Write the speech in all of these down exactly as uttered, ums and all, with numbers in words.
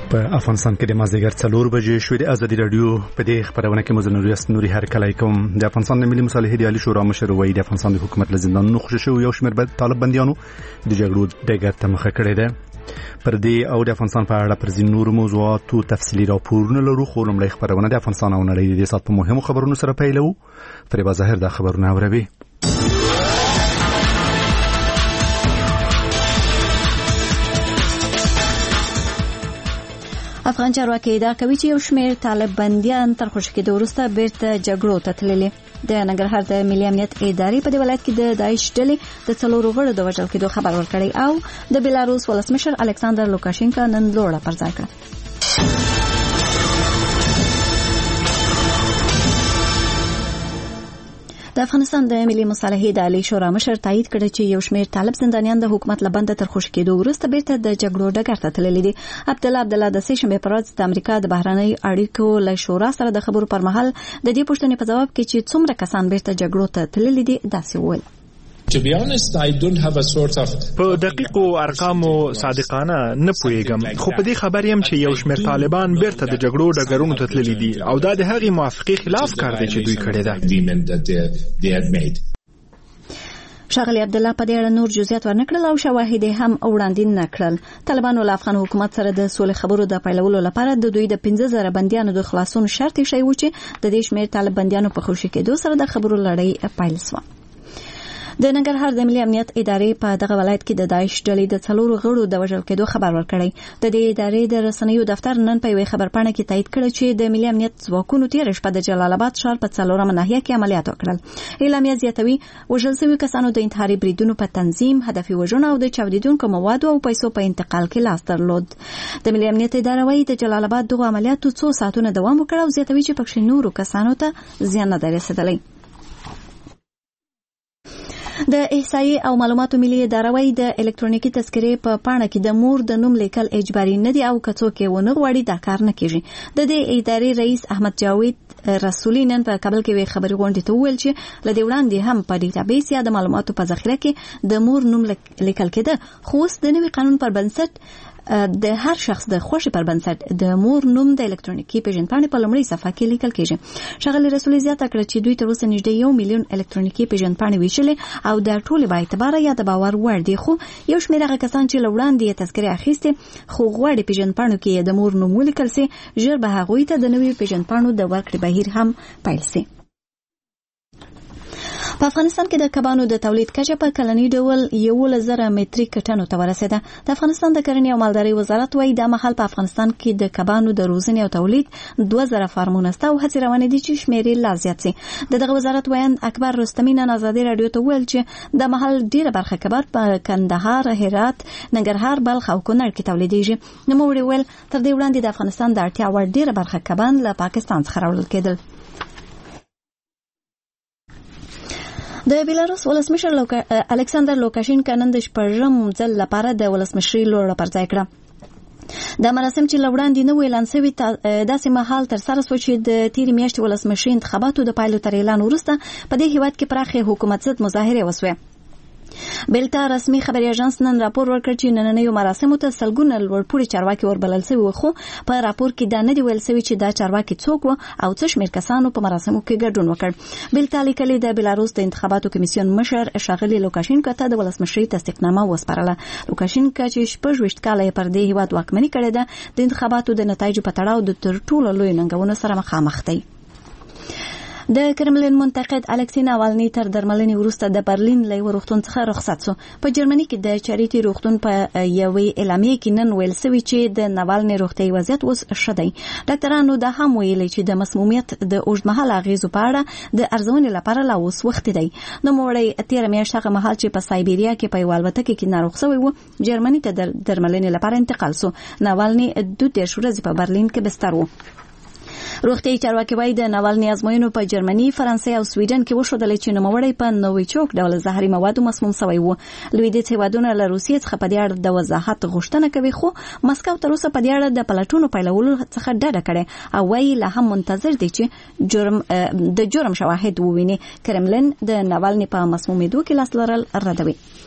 په افغانستان کې د مازدیګر څلور بجې شوې د ازادي رادیو په دې خبرونه کې مزنوریست نوري هرکلی کوم. د افغانستان د ملي مصالحې د عالی شورا مشر وایي د افغانستان د حکومت له زندانونو خوشي شوي یو شمېر طالب بندیانو د جګړو ډګر ته مخه کړې ده. پر دې او د افغانستان په اړه پر ځینو نورو موضوعاتو تفصیلي راپورونه لرو، خو لومړی خبرونه د افغانستان او نړۍ د دې ساعت په مهمو خبرونو سره پیلوو. فریبا ظاهر دا خبرونه اوروي. افغان چارواکي ادعا کوي چې یو شمېر طالب بندیان تر خوشي کېدو وروسته بیرته جګړو ته تللي. د ننګرهار د ملي امنیت ادارې په دې ولایت کې د داعش ډلې د څلورو غړو د وژل کېدو خبر ورکړی او د بیلاروس ولسمشر الکساندر لوکاشینکا نن لوړه پر ځای کړه. د افغانستان د ملي مصالحې د عالی شورا مشر تایید کړ چې یو شمېر طالب زندانیان د حکومت لبنده تر خوشي کېدو وروسته بیرته د جګړو ډګر ته تللي دي. عبد الله عبد الله د سې شنبې پر ورځ د امریکا د بهرنۍ اړیکو له شورا سره د خبرو پر مهال د دې پوښتنې په جواب کې چې څومره کسان بیرته جګړو ته تللي دي داسې وویل. To be honest, I don't have a sort of په دقیقو ارقامو صادقانه نه پوهیږم، خو په دې خبر یم چې یو شمېر طالبان بیرته د جګړو ډګرونو ته تللي دي او دا د هغې موافقې خلاف کار دی چې دوی کړی ده. ښاغلي عبد الله په دې اړه نور جزئیات ورنکړل او شواهد هم وړاندې نه کړل. طالبانو له افغان حکومت سره د سولې خبرو د پیلولو لپاره د دوی د پنځه زره بندیانو د خلاصون شرط یې شوی و چې د دې شمېر طالب بندیانو په خوشي کېدو سره د خبرو لړۍ پیل شوه. د ننګرهار د ملي امنیت ادارې په دغه ولایت کې د داعش ډلې د څلورو غړو د وژل کېدو خبر ورکړی. د دې ادارې د رسنیو دفتر نن په یوې خبرپاڼه کې تایید کړ چې د ملي امنیت ځواکونو تېره شپه د جلال آباد ښار په څلورمه ناحیه کې عملیات وکړل. اعلامیه زیاتوي وژل شوي کسانو د انتحاري بریدونو په تنظیم، هدفي وژنو او د چاودیدونکو موادو او پیسو په انتقال کې لاس درلود. د ملي امنیت اداره وايي د جلال آباد دغه عملیاتو څو ساعتونه دوام وکړ او زیاتوي چې پکې نورو کسانو ته زیان نه دی رسېدلی. د احصایې او معلوماتو ملي اداره وايي د الکترونیکي تذکرې په پاڼه کې د مور د نوم لیکل اجباري نه دي او که څوک یې ونه غواړي دا کار نه کیږي. د دې ادارې رئیس احمد جاوید رسولي نن په کابل کې وی خبري غونډې ته وویل چې لدې وړاندې هم په ډیټابیس یا د معلوماتو په ذخیره کې د مور نوم لیکل کېده، خو اوس د نوي قانون پر بنسټ د هر شخص د خوښې پر بنسټ د مور نوم د الکترونیکي پیژندپاڼې په لومړۍ صفحه کې لیکل کېږي. ښاغلي رسولي زیاته کړه چې دوی تر اوسه نږدې یو میلیون الکترونیکي پیژندپاڼې ویشلې او د ټولې با اعتباره یا د باور وړ دي، خو یو شمېر هغه کسان چې له وړاندې یې تذکرې اخیستې خو غواړي پیژندپاڼو کې د مور نوم ولیکل سي، ژر به هغوی ته د نویو پیژندپاڼو د ورکړې بهیر هم پیل سي. په افغانستان کې د کبانو د تولید کچه په کلنی ډول یولس زره متریک ټنو ته ورسېده. د افغانستان د کرنې او مالدارۍ وزارت وايي دا مهال په افغانستان کې د کبانو د روزنې او تولید دوه زره فارمونه شته او هڅې روانې دي چې شمېر یې لا زیات شي. د دغه وزارت ویاند اکبر رستمي نن ازادي رادیو ته وویل چې د مهال ډیره برخه کبان په کندهار، هرات، ننګرهار، بلخ او کونړ کې تولیدېږي. نوموړي ویل تر دې وړاندې د افغانستان د اړتیا وړ ډیره برخه کبان له پاکستان څخه راوړل کېدل. د بیلاروس ولسمشر لوکا... الکساندر لوکاشینکا نن د شپږم ځل لپاره د ولسمشرۍ لوړه پر ځای کړه. د مراسم چې لوړاندې نه وو اعلان شوي داسې مهال ترسره شو چې د تېرې میاشتې ولسمشرۍ انتخاباتو د پایلو تر اعلان وروسته په دې هېواد کې پراخې حکومت ضد مظاهرې وسوې. بیلتا رسمي خبري اژانس نن راپور ورکړ چې نننیو مراسمو ته سلګونه لوړپوړي چارواکي وربلل شوي وو، خو په راپور کې دا نه دی ویل شوي چې دا چارواکي څوک وو او څه شمېر کسانو په مراسمو کې ګډون وکړ. بیلتا لیکلي د بیلاروس د انتخاباتو کمیسیون مشر ښاغلي لوکاشینکا ته د ولسمشرۍ تصدیقنامه وسپارله. لوکاشینکا چې شپږ ویشت کاله یې پر دې هېواد واکمني کړې ده د انتخاباتو د نتایجو په تړاو د تر ټولو لوی ننګونو سره مخامخ دی. د کرملین منتقد الکسی ناوالني تر درملنې وروسته د برلین له یوه روغتون څخه رخصت شو. په جرمني کې د چاریټي روغتون په یوې اعلامیې کې نن ویل شوي چې د ناوالني روغتیایي وضعیت اوس ښه دی. ډاکټرانو دا هم ویلي چې د مسمومیت د اوږدمهاله اغېزو په اړه د ارزونې لپاره لا اوس وخت دی. نوموړی تېره میاشت هغه مهال چې په سایبیریا کې په یوه الوتکه کې ناروغ شوی و جرمني ته د درملنې لپاره انتقال شو. ناوالني دوه دېرش ورځې په برلین کې بستر و. روغتیایي چارواکي وايي د ناوالني ازموینو په جرمني، فرانسې او سویډن کې وښودل چې نوموړی په نوویچوک ډول زهري موادو مسموم شوی و. لویدیځ هېوادونه له روسیې څخه په دې اړه د وضاحت غوښتنه کوي، خو مسکو تر اوسه په دې اړه د پلټونو پیلولو څخه ډډه کړې او وايي لا هم منتظر دی چې جرم د جرم شواهد وویني. کرملین د ناوالني په مسمومېدو کې لاس لرل ردوي.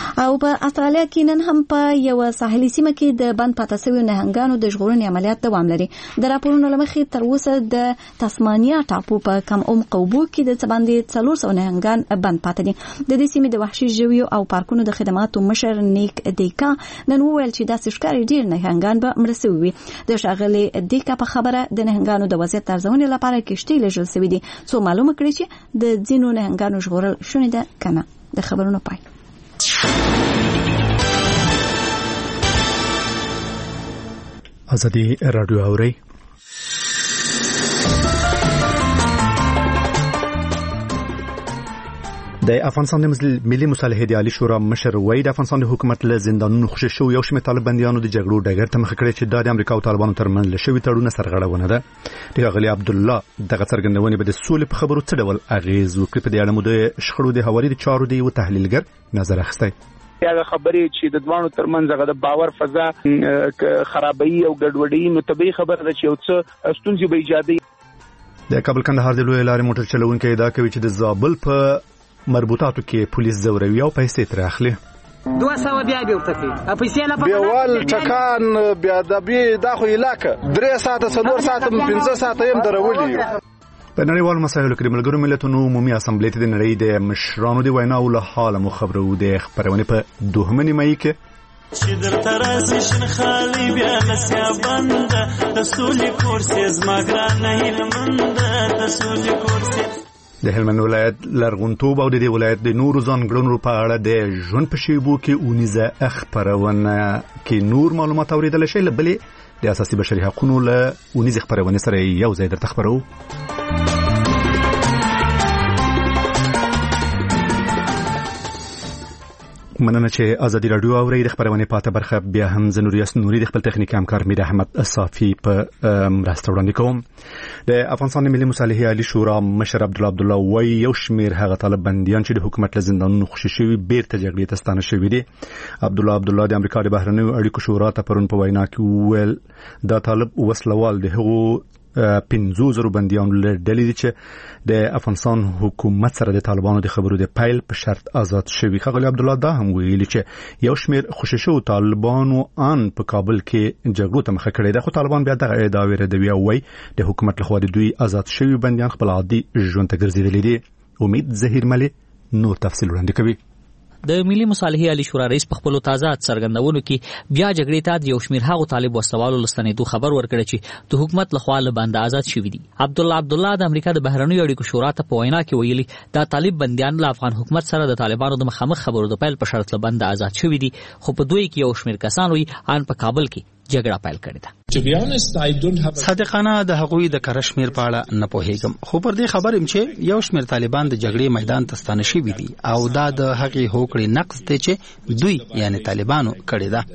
او په استرالیا کې نن هم په یو ساحلي سیمه کې د بند پاتې شویو نهنګانو د ژغورنې عملیات دوام لري. د راپورونو له مخې تر اوسه د تسمانیا ټاپو په کم عمق اوبو کې د باندې څلور سوه نهنګان بند پاتې دي. د دې سیمې د وحشي ژویو او پارکونو د خدماتو مشر نیک دیکا نن وویل چې داسې ښکاري ډېر نهنګان به مړه شوي وي. د ښاغلي دیکا په خبره د نهنګانو د وضعیت ارزونې لپاره کښتۍ لیږل شوي دي څو معلومه کړي چې د ځینو نهنګانو ژغورل شونې ده که نه. د خبرونو پای. ازادي رادیو اوري. د افغانستان د ملي مصالحې د عالی شورا مشر وای د افغانستان د حکومت له زندانونو خوشی شو یو شمېر طالبانیانو د جګړو ډګر ته مخ کړی چې د امریکا او طالبانو ترمنځ له شوی تړون سرغړونه ده. د غلی عبد الله دغه څرګندونې به د سولې په خبرو څه ډول اغیز وکړي په دې اړه مو د شخړو د حوالې د چارو دی او تحلیلګر نظر اخیستی. هغه خبرې چې د دوانو ترمنځ هغه د باور فضا خرابوي او ګډوډي نو طبيعي خبره ده چې یو څه ستونزې به ایجادي. د کابل کندهار د لوی لارې موټر چلوونکي دا کوي چې د زابل په مربوطاتو کې پولیس زوروي او پیسې تر اخلي. دوه سوه بیا به وتکي پیسې نه پکې بیوال ټکان بیا د بي داخو علاقه درې ساعته څلور ساعته پنځه ساعته هم درولي. په نړیوالو مسایلو کې د ملګرو ملتونو عمومي اسامبلې ته د نړۍ د مشرانو د ویناو له حاله مو خبرو د خبرونه په دوهمه نیمایي کې چې در ترازی شن خالی بیا لسیا بند د سولې کورسې زما ګران نه هلمند د سولې کورسې. د هلمند ولایت لرغونتوب او د دې ولایت د نورو ځانګړنو په اړه د ژوند په شیبو کې اونیزه خبرونه کې نور معلومات اوریدل شي. بلې د اساسي بشري حقوقو له اونیزه خبرونه سره یو ځای درته خبرو. مننه چې ازادي رادیو اوري د خبرونه پاته برخه بیا هم زنوریاس نوري د خپل تخنیکی همکار میر احمد صافي په مرسته وړاندې کوم. د افغانستان ملي مصالحې عالی شورا مشر عبد الله عبد الله وای یو شمیر هغه طالب بنديان چې د حکومت له زندانونو خوشي شوی بیرته جګړې ته ستانه شوی دي. عبد الله عبد الله د امریکا د بهرنیو اړیکو شورا ته پرون په وینا کې ویل دا طالب وسلوال د هغو پنځو زرو بنديانو له ډلې دي چې د افغانستان حکومت سره د طالبانو د خبرو د پایل په شرط آزاد شوی. خغلی عبد الله دا هم ویلي چې یو شمیر خوشی شو طالبانو ان په کابل کې جګړو ته مخه کړې ده خو طالبان بیا دغه ادعاوې ردوي او وایي د حکومت لخوا د دوی آزاد شوی بنديان خپل عادي ژوند ته ګرځېدلي دي. امید ظهیر ملي نور تفصیل وړاندې کوي. د ملي مصالحې عالی شورا رئیس په خپل تازه څرګندونو کې بیا جګړې ته د یو شمیر هغو طالب وسوالو لستنېدو خبر ورکړی چې د حکومت لخوا له بند آزاد شوي دي. عبد الله عبد الله د امریکا د بهرنیو اړیکو شورا ته په وینا کې ویلي دا طالب بنديان له افغان حکومت سره د طالبانو د مخامخ خبرو د پیل په شرط له بند آزاد شوي دي خو په دوی کې یو شمیر کسان وي ان په کابل کې جګړه پیل کړې ده. صادقانه د هغوی د کرشمیر په اړه نه پوهیږم خو پر دې خبرم چې یو شمیر طالبان د جګړې میدان ته ستانه شوي دي او دا د هغې هوکړې نقض دی چې دوی یعنی طالبانو کړی ده.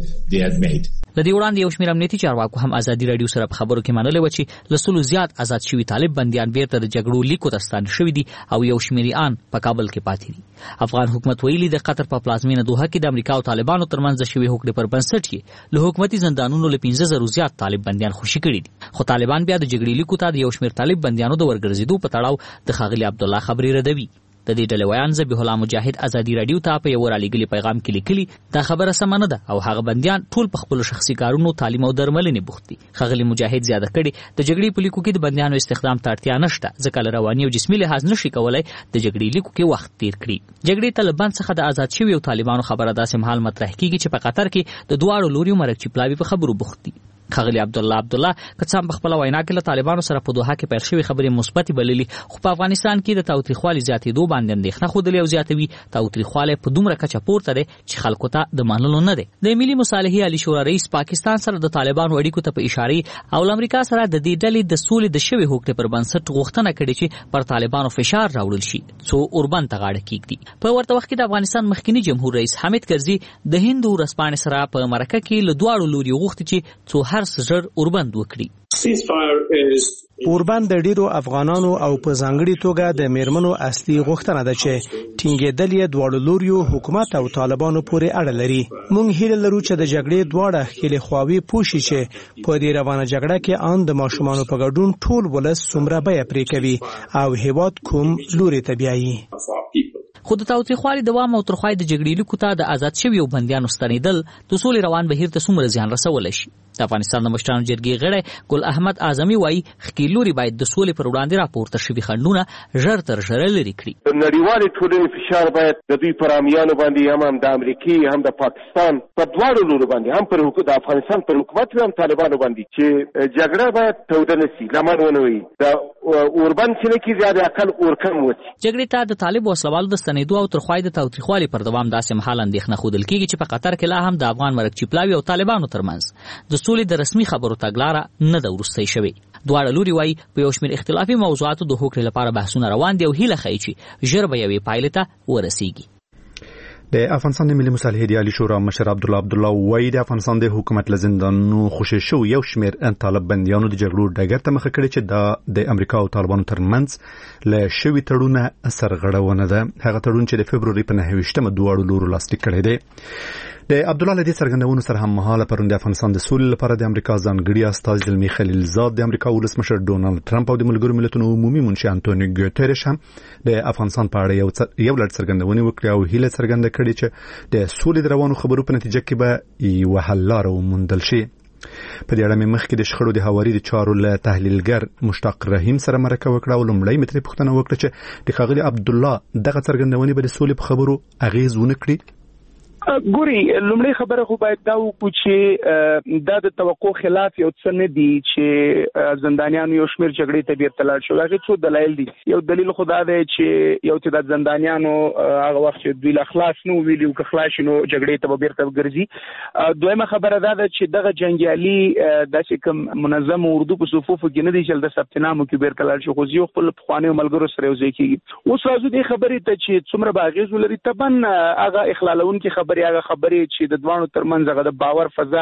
د دې وړاندې یو شمیر امنیتي چارواکو هم ازادي رادیو سره په خبرو کې منلې و چې له سلو زیات آزاد شوي طالب بنديان بیرته د جګړو لیکو ته ستانه شوي دي او یو شمیر ان په کابل کې پاتې دي. افغان حکومت ویلي د قطر په پلازمینه دوحه کې د امریکا او طالبانو ترمنځ شوی هوکړې پر بنسټ کې له حکومتي زندانونو له پنځه زره زیات طالب بنديان خوشي کړي دي خو طالبان بیا د جګړې لیکو ته د یو شمیر طالب بنديانو د ورګرځېدو په تړاو د ښاغلي عبد الله خبرې ردوي. د دې ډلې ویان ذبیح الله مجاهد ازادي رادیو ته په یو رالیږلي پیغام کې لیکلي دا خبره سمه نه ده او هغه بنديان ټول په خپل شخصي کارونو تعلیم او درملنې بوخت دي. ښاغلي مجاهد زیاده کړي د جګړې په لیکو کې د بنديانو استخدام ته اړتیا نشته ځکه له رواني او جسمي لحاظ نشي کولای د جګړې لیکو کې وخت تیر کړي. جګړې ته له بند څخه د آزاد شوي او طالبانو خبره داسې مهال مطرح کیږي چې په قطر کې د دواړو لوريو مرکچي پلاوي په خبرو بوخت دي. ښاغلي عبد الله عبد الله کڅام په خپل وینا کې له طالبانو سره په دوحه کې پیل شوی خبرې مثبت بللي خو په افغانستان کې د تاوتریخوالي زیاتېدو باندې اندېښنه خوده او زیاتوي. تاوتریخوالی په دومره کچه پورته دی چې خلکو ته د منلو نه دی. د ملي مصالحې عالی شورا رئیس پاکستان سره د طالبانو اړیکو ته په اشاره او امریکا سره د دې ډلې د سولې د شوی هوکړې پر بنسټ غوښتنه کړې چې پر طالبانو فشار راوړل شي څو اوربند ته غاړه کېږدي. په ورته وخت کې د افغانستان مخکنی جمهور رئیس حامد کرزي د هند ورځپاڼې سره په مرکه کې له دواړو لوري غوښتي چې څو هر څه اوربند وکړي. اوربند د ډیرو افغانانو او په ځانګړي توګه د میرمنو اصلي غوښتنه ده چې ټینګېدل یې دواړو لوریو حکومت او طالبانو پورې اړه لري. موږ هیله لرو چې د جګړې دواړه ښکېلې خواوې پوه شي چې په دې روانه جګړه کې ان د ماشومانو په ګډون ټول ولس څومره بیه پرې کوي او هېواد کوم لوري ته بیایي. خو د تاوتریخوالي دوام او ترخوالي د جګړې لیکو ته د آزاد شویو بندیانو ستنېدل د سولې روان بهیر ته څومره زیان رسولی شي. د افغانستان د مشرانو جرګې غړی ګل احمد اعظمي وایي ښکېلوري باید د سولې پر وړاندې راپورته شوي خنډونه ژر تر ژره لرې کړي. د نړیوالې ټولنې فشار باید د دوی پر امیانو باندې هم د امریکې هم د پاکستان په دواړو لورو باندې هم پر حکومت د افغانستان پر حکومت هم طالبانو باندې چې جګړه باید توده نه شي، لمن ونه وي، د اوربند چې نه کېږي د اقل اورکم وشي. جګړې ته د طالب وسلوالو د ستنېدو او ترخوالي د تاوتریخوالي پر دوام داسې مهال اندېښنه ښودل کېږي چې په قطر کې لا هم د افغان مرکچي پلاوي او طالبانو ترمنځ د سولې د رسمي خبرو تګلاره نه ده وروستی شوې. دواړه لوري وایي په یو شمېر اختلافي موضوعاتو د هوکړې لپاره بحثونه روان دي او هیله ښیي چې ژر به یوې پایلې ته ورسیږي. د افغانستان د ملي مصالحې ایډیالي شورا مشر عبدالله عبدالله وایي د افغانستان د حکومت له زندانونو خوشي شوي یو شمېر طالب بندیانو د جګړو ډګر ته مخه کړې چې دا د امریکا او طالبانو ترمنځ له شوي تړونه سرغړونه ده. هغه تړون چې د فبروري په نهه ویشتمه دواړو لورو لاسلیک کړی دی. د عبدالله له دې څرګندونو سره هم مهاله پرون د افغانستان د سولې لپاره د امریکا ځانګړي استازي زلمي خلیلزاد، د امریکا ولسمشر ډونالد ټرمپ او د ملګرو ملتونو عمومي منشي انټونیو ګوتریش هم د افغانستان په اړه یو یو لړ څرګندونې وکړې او هیله څرګنده کړې چې د سولې د روانو خبرو په نتیجه کې به یوه حل لاره وموندل شي. په دې اړه مې مخکې د شخړو د هواري د چارو له تحلیلګر مشتاق رحیم سره مرکه وکړه او لومړی مې ترې پوښتنه وکړه چې د ښاغلي عبدالله دغه څرګندونې به د سولې په خبرو اغېز ونه کړي. ګوري لومړی خبره خو باید دا وکړو چې دا د توقع خلاف یو څه نه دی چې زندانیانو یو شمېر جګړې ته بیرته لاړ شي. هغه څو دلایل دي. یو دلیل خو دا دی چې یو چې د زندانیانو هغه وخت چې دوی له خلاص نو ویلي او که خلاص نو جګړې ته بیرته ګرځي. دویمه خبره دا ده چې دغه جنگیالي داسې کوم منظم اردو په صفوفو کې نه دي چې د ثبتنامو کې بیرته لاړ شي، خو یو خپل پخوانیو ملګرو سره یو ځای کېږي. اوس راځو دې خبرې ته چې څومره به اغېز ولري. طبعا هغه اخلالونکي خبرې هغه خبرې چې د دوانو ترمنځ هغه د باور فضا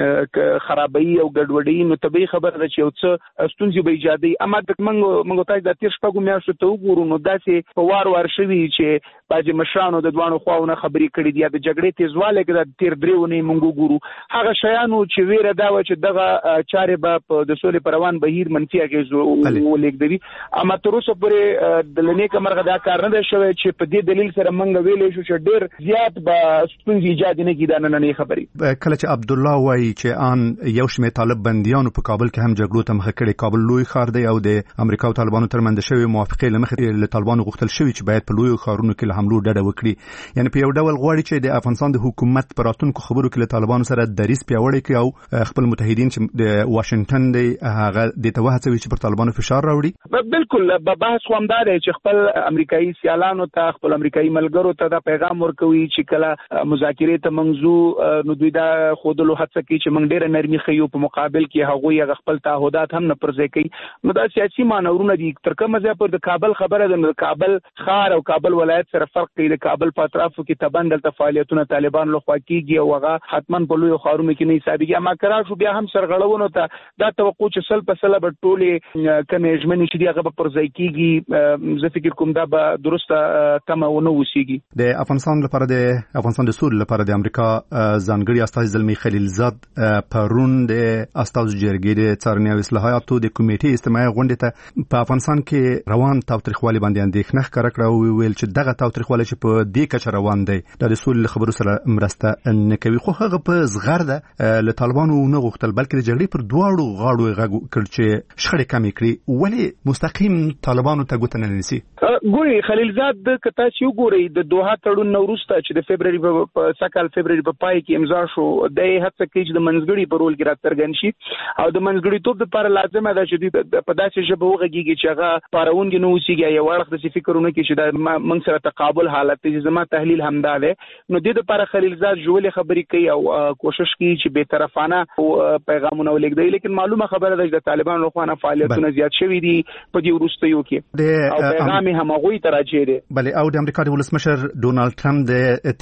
خرابوي او ګډوډي، نو طبيعي خبره ده چې یو څه ستونزې به ایجادي. اما د منګو منګو تاسو د تیر شپږو میاشتو ته وګورو نو داسې په وار وار شوي چې باج مشرانو د دوانو خواونه خبرې کړې دي. د جګړې تیزواله کې د تیر درې ونې منګو ګورو هغه شیانو چې ویره دا و چې دغه چارې به په د سولې پروان بهیر منفي اغیز ولګدي. اما تر اوسه پورې د لنیکه مرغه دا کار نه شوی چې په دې دلیل سره منګ ویلې شو چې ډېر زیات به ستونزې ایجاد نه کیدانه نه خبري. کله چې عبدالله وایي چې ان یو شمېر طالب بندیانو په کابل کې هم جګړو ته مخه کړې، کابل لوی ښار دی او د امریکا او طالبانو ترمنځ شوی موافقې لمخې له طالبانو غوښتل شوی چې باید په لوی ښارونو کې له حملو ډډه وکړي. یعنی په یو ډول غواړي چې د افغانستان د حکومت پر راتلونکو خبرو کې له طالبانو سره دریځ پیاوړی کړي او خپل متحدین چې د واشنگټن دی هغه د توه هڅوي چې پر طالبانو فشار راوړي. بالکل بحث هم دا دی چې خپل امریکایي سیالانو ته خپل امریکایي ملګرو ته دا پیغام ورکوي چې کله مذاکرې ته منځو نو دوی دا خودلو هڅه کوي چې موږ ډېر نرمي خيو په مقابل کې هغوی هغه خپل تعهدات هم نه پرځای کوي. نو دا سیاسي مانورونه دي. تر کومه ځای پر د کابل خبره ده، د کابل ښار او کابل ولایت سره فرق کوي. د کابل په اطرافو کې تبندل فعالیتونه طالبان لخوا کیږي او هغه حتما په لوی ښارونو کې نه حسابيږي. اما کرا شو بیا هم سرغړونو ته دا توقع چې سل په سل به ټولې کمې ژمنې چې هغه به پرځای کیږي. زه فکر کوم دا به درسته تمه ونه وسیږي. د افغانستان لپاره د افغانستان د سولې لپاره د امریکا ځانګړي استازي زلمي خلیلزاد پرون د استازو جرګې د څارنې او اصلاحاتو د کمیټې استماعي غونډې ته په افغانستان کې روان تاوتریخوالي باندې اندېښنه ښکاره کړه او ویل چې دغه تاوتریخوالي چې په دې کچه روان دی د سولې خبرو سره مرسته نه کوي. خو هغه په زغرده له طالبانو نه غوښتل بلکې د جګړې پر دواړو غاړو غږ کړ چې شخړې کمې کړي. ولې مستقیم طالبانو ته ګوته نه نیسي؟ ګوري خلیلزاد کته چې وګوري د دوحه تړون نو وروسته چې د فبرवरी په سکهال فبرवरी په پای کې امضا شو، د هڅه کوي چې د منځګړي په رول کې راڅرګند شي او د منځګړیتوب لپاره لازمه ده چې په داسې ژبه وغږیږي چې هغه پارونکي نه وسیږي. یو اړخ د فکرونه کې چې د موږ سره تقابل حالت چې زما تحلیل همدا ده. نو د دې لپاره خلیلزاد جوړې خبرې کوي او کوشش کوي چې به طرفانه پیغامونه ولګي. لیکن معلومه خبره ده چې د طالبانو لخوا نه فعالیتونه زیات شوي دي په دې وروستیو کې او پیغام هم هغوی ته راځي. بله او د امریکا د ولسمشر ډونالد ټرمپ د تیر ورځ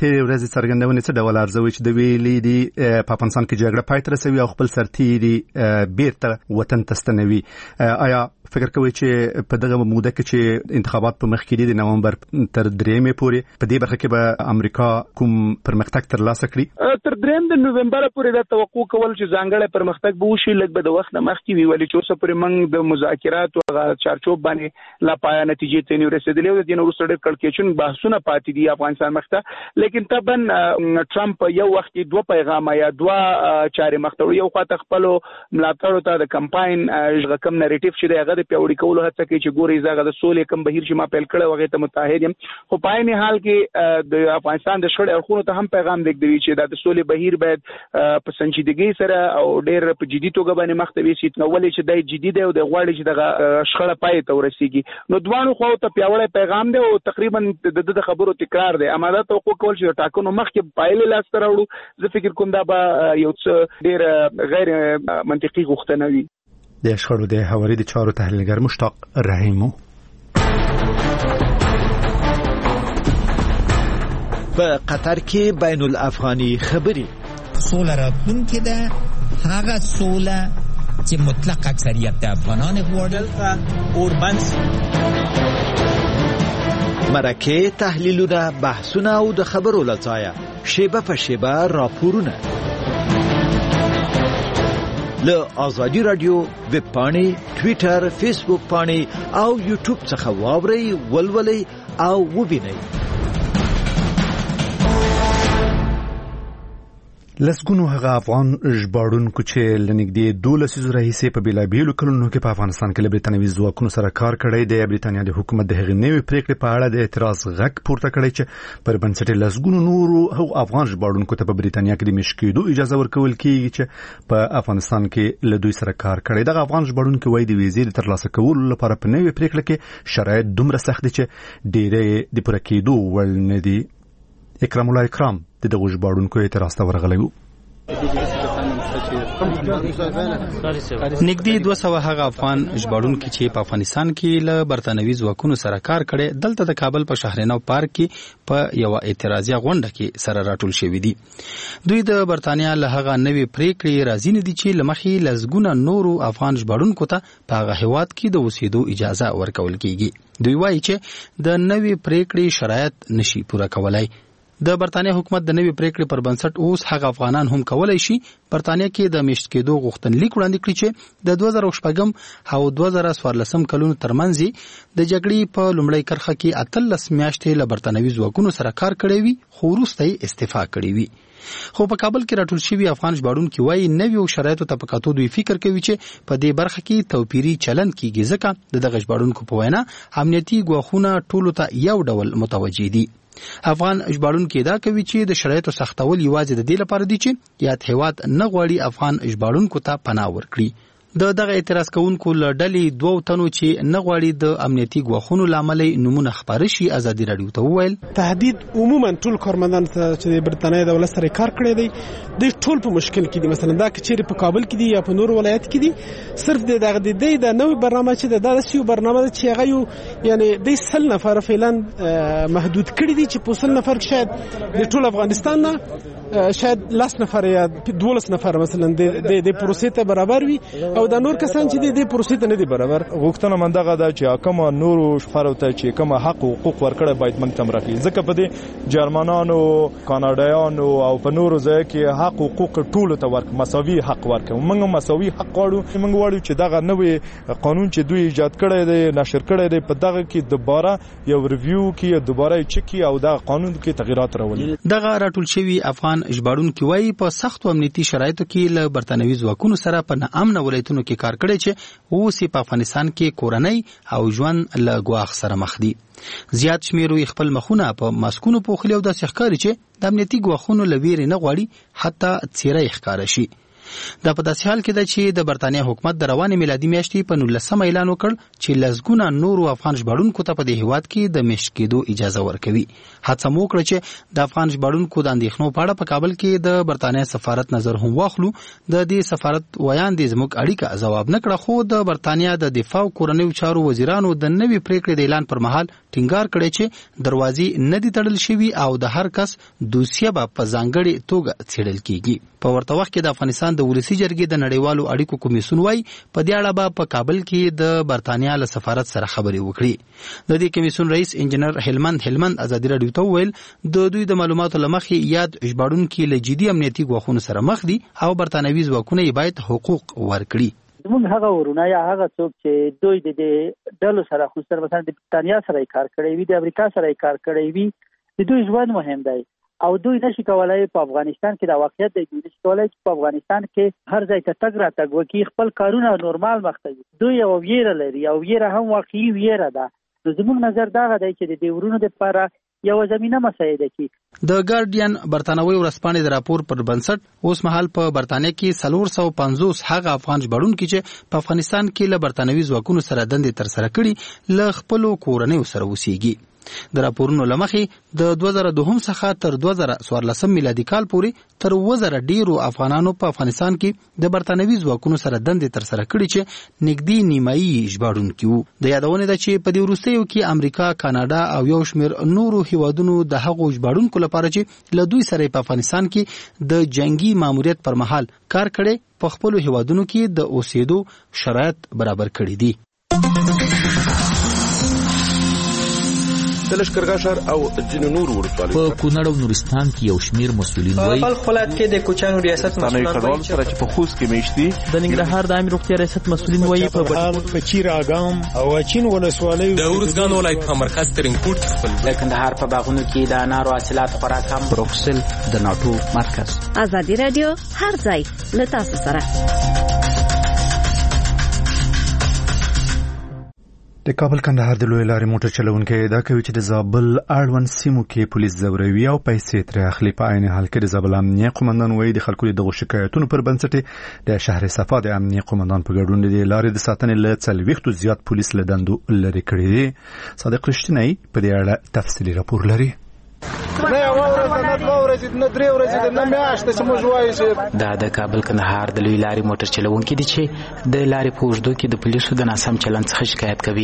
څرګندونې څه ډول ارزوي چې د ویلې دی په افغانستان کې جګړه پای ته رسوي او خپل سرتیري بیرته وطن ته ستنوي. آیا فکر کوئ چې په دغه موده کې چې انتخابات په مخ کې دي د نومبر تر درېمې پورې په دې برخه کې به امریکا کوم پرمختګ ترلاسه کړي؟ تر درېم د نومبر پورې دا توقع کول چې ځانګړی پرمختګ به وشي لږ به د وخت نه مخکې وي، ولې چې اوسه پورې موږ د مذاکراتو هغه چارچوب باندې لا پایه نتیجې ته نه رسېدلې او د دې نه وروسته ډېر کړکېچن بحثونه پاتې دي افغانستان مخ ته. لیکن طبعا ټرمپ یو وخت کې دوه پیغامه یا دوه چارې مخ ته وړي، یو خواته خپلو ملاتړو ته د کمپاین کم نریټیو چې دی هغه د پیاوړي کولو هڅه کوي چې ګوري زغه د سولې کم بهیر چې ما پیل کړی هغه ته متحد یم، خو په عین حال کې د افغانستان د شخړې اړخونو ته هم پیغام لیږدوي چې دا د سولې بهیر باید په سنجیدګۍ سره او ډېر په جدي توګه باندې مخ ته ویسي، نو ولې چې د جدي دی او د غواړي چې دغه شخړه پای ته ورسیږي. نو دوانو خو ته پیاوړی پیغام دی او تقریبا د د خبرو تکرار دی، اما دا توقع کول چې ټاکنو مخکې پایلې لاس ته راوړو زه فکر کوم دا به یو څه ډېر غیر منطقي غوښتنه وي. د شخړو د هواري د چارو تحلیلګر مشتاق رحیمو په قطر کې بین الافغاني خبري سوله راتلونکې ده، هغه سوله چې مطلق اکثریت د افغانان غواړي. اوربنس مرکه تحلیلونه بحثونه او د خبرو لځایه شیبه په شیبه راپورونه له آزادی رادیو ویب پاڼې، ټویټر، فیسبوک پاڼې او یوټیوب څخه واورئ، ولولئ او ووینئ. لسګونو هغه افغان ژباړونکو چې لنږدې دولس لسیزو راهیسې په بېلابېلو کلونو کې په افغانستان کې له برټانوي ځواکونو سره کار کړی دی، برټانیا د حکومت د هغې نوې پرېکړې په اړه د اعتراض غږ پورته کړی چې پر بنسټ لسګونو نورو هغو افغان ژباړونکو ته په برټانیا کې د مېشت کېدو اجازه ورکول کېږي چې په افغانستان کې له دوی سره کار کړی. دغه افغان ژباړونکي وایي د ویزې د ترلاسه کولو لپاره په نوې پرېکړه کې شرایط دومره سخت دي چې ډېری د پوره کېدو وړ نه دي. اکرام الله اکرام د دغو ژباړونکو اعتراض ته ورغلی و. نږدې دوه سوه هغه افغان ژباړونکي چې په افغانستان کې له برتانوي ځواکونو سره کار کړي دلته د کابل په شهرنو پارک کې په یو اعتراضي غونډه کې سره راټول شوي دي. دوی د برتانیا له هغه نوې پریکړې راضي نه دي چې لمخې لسګونه نورو افغان ژباړونکو ته په هغه هیواد کې د اوسېدو اجازه ورکول کیږي. دوی وایي چې د نوې پریکړې شرایط نشي پوره کولای. د برتانیا حکومت د نوې پریکړې پر بنسټ اوس هغه افغانان هم کولای شي برتانیا کې د میشت کېدو غوښتنلیک وړاندې کړي چې د دوه زره شپږم او دوه زره څوارلسم کلونو ترمنځ د جګړې په لومړۍ کرښه کې اتلس میاشتې له برتانوي ځواکونو سره کار کړی وي، خو وروسته یې استعفا کړې وي. خو په کابل کې راټول شوي افغان ژباړونکي وایي نویو شرایطو ته په کتو دوی فکر کوي چې په دې برخه کې توپیري چلند کیږي، ځکه د دغه ژباړونکو په وینا امنیتي ګواښونه ټولو ته یو ډول متوجه دي. افغان ژباړونکي دا کوي چې د شرایطو سختول یوازې د دې لپاره دي چې یاد هیواد نه غواړي افغان ژباړونکو ته پناه ورکړي. د دغه اعتراض کوونکو له ډلې دوه تنو چې نه غواړي د امنیتي ګواښونو له امله نومونه خپاره شي ازادي رادیو ته وویل تهدید عموما ټول کارمندان چې د برتانیې دولت سره کار کړی دی د ټول په مشکل کې دي. مثلا دا کچېری په کابل کې دي یا په نور ولایت کې دي، صرف د دغه د دې د نوې برنامه چې د داسې برنامه چې هغه یو یعنی د سل نفر فعلا محدود کړی دي چې په سل نفر شاید د ټول افغانستان نه شاید لاس نفر یا دولس نفر مثلا د د پروسې ته برابر وي او د نور کسان چې د دې پروسې ته نه دي برابر. غوښتنه من دغه ده چې کوم نورو شخړو ته چې کوم حق او حقوق ورکړي باید موږ تم راکړي، ځکه په دې جرمنانو، کاناډایانو او په نورو ځای کې حق او حقوق ټول ته ورک مساوي حق ورکړي. موږ مساوي حق غواړو. موږ غواړو چې دغه نوې قانون چې دوی ایجاد کړی دی نشر کړی دی په دغه کې دوباره یو ریویو کې دوباره چکی او دغه قانون کې تغیرات راولي. دغه راټول شوی افغان ژباړونکي وایي په سختو امنیتي شرایطو کې له برتانوي ځواکونو سره په ناامنه ولایتونو کې کار کړی چې اوس په افغانستان کې کورنۍ او ژوند له ګواښ سره مخ دي. زیات شمیرو خپل مخونه په ماسکونو پوښلي او داسې ښکاري چې د امنیتي ګواښونو له ویرې نه غواړي حتی څیره یې ښکاره شي. دا په داسې حال کې ده چې د برتانیا حکومت د روانې میلادي میاشتې په نولسمه اعلان وکړ چې لسګونه نورو افغان ژباړونکو ته په دې هیواد کې د میشت کېدو اجازه ورکوي. هڅه مو وکړه چې د افغان ژباړونکو د اندېښنو په اړه په کابل کې د برتانیا سفارت نظر هم واخلو. د دې سفارت ویاندې زموږ اړیکه ځواب نه کړه، خو د برتانیا د دفاع او کورنیو چارو وزیرانو د نوې پریکړې د اعلان پر مهال ټینګار کړی چې دروازې نه دي تړل شوي او د هر کس دوسیه به په ځانګړې توګه څېړل کیږي. په ورته وخت کې د افغانستان د ولسي جرګې د نړیوالو اړیکو کمیسیون وايي په دې اړه به په کابل کې د برتانیا له سفارت سره خبرې وکړي. د دې کمیسیون رئیس انجنیر هلمند هلمند ازادي راډیو ته وویل د دوی د معلوماتو له مخې یاد ژباړونکي له جدي امنیتي ګواښونو سره مخ دي او برتانوي ځواکونه یې باید حقوق ورکړي. زموږ هغه ورونه یا هغه څوک چې دوی د دې ډلو سره خصوصا مثلا د برتانیا سره کار کړی وي، د امریکا سره کار کړی وي، د دوی ژوند مهم دی او دوی نشي کولای په افغانستان کې د واقعیت د دوی نشي کولای چې په افغانستان کې هر ځای ته تګ راتګ وکړي، خپل کارونه نورمال مخته وي. دوی یو ویره لري او ویره هم واقعي ویره ده. نو زموږ نظر دا دی چې د دې ورونو لپاره یو زمينه مساعده کی. د ګارډین برتانوي ورځپاڼې د راپور پر بنسټ اوس مهال په برتانیا کې څلور سوه پنځوس هغه افغان ژباړونکي چې په افغانستان کې له برتانوي ځواکونو سره دندې ترسره کړي له خپلو کورنیو سره اوسېږي. د راپورونو له مخې د دوه زره دوهم څخه تر دوه زره څوارلسم میلادي کال پورې تر اووه زره ډیرو افغانانو په افغانستان کې د برتانوي ځواکونو سره دندې ترسره کړي چې نږدې نیمایي ژباړونکي وو. د یادونې ده چې په دې وروستیو کې امریکا، کاناډا او یو شمېر نورو هیوادونو د هغو ژباړونکو لپاره چې له دوی سره په افغانستان کې د جنگي ماموریت پر مهال کار کړي په خپلو هیوادونو کې د اوسېدو شرایط برابر کړي دي. د لښکرګاه ښار او ځینو نورو ولسوالیو په کونړ او نورستان کې یو شمېر مسؤلین وایي په خپل کې د کوچانو ریاست مسؤلین وایي چې په خوست کې میشتي د ننګرهار د عامه روغتیا ریاست مسؤلین وایي په بهار په چیر اګام او اچین ولسوالیو د ورزګان ولایت په مرکز ترینکوټ خپل د کندهار په باغونو کې د انارو حاصلات خوراک هم بروکسل د ناټو مرکز. ازادي رادیو هر ځای له تاسو سره. د کابل کندهار د لوی لارې موټر چلونکي دا کوي چې د زابل اړوند سیمو کې پولیس زوروي او پیسې ترې اخلي. په عین حال کې د زابل امنیه قومندان وایي د خلکو دغه شکایتونو پر بنسټ د شهر صفا د امنیه قومندان په ګډون د لارې د ساتنې له څلوېښتو زیات پولیس له دندو لرې کړي دي. صادق رښتینی په دې اړه تفصیلي راپور لري. نه یو ورځ نه دوه ورځې نه درې ورځې نه میاشت چې موږ وایو چې دا د کابل کندهار د لوی لارې موټر چلونکي دي چې د لارې په اوږدو کې د پولیسو د ناسم چلند څخه شکایت کوي.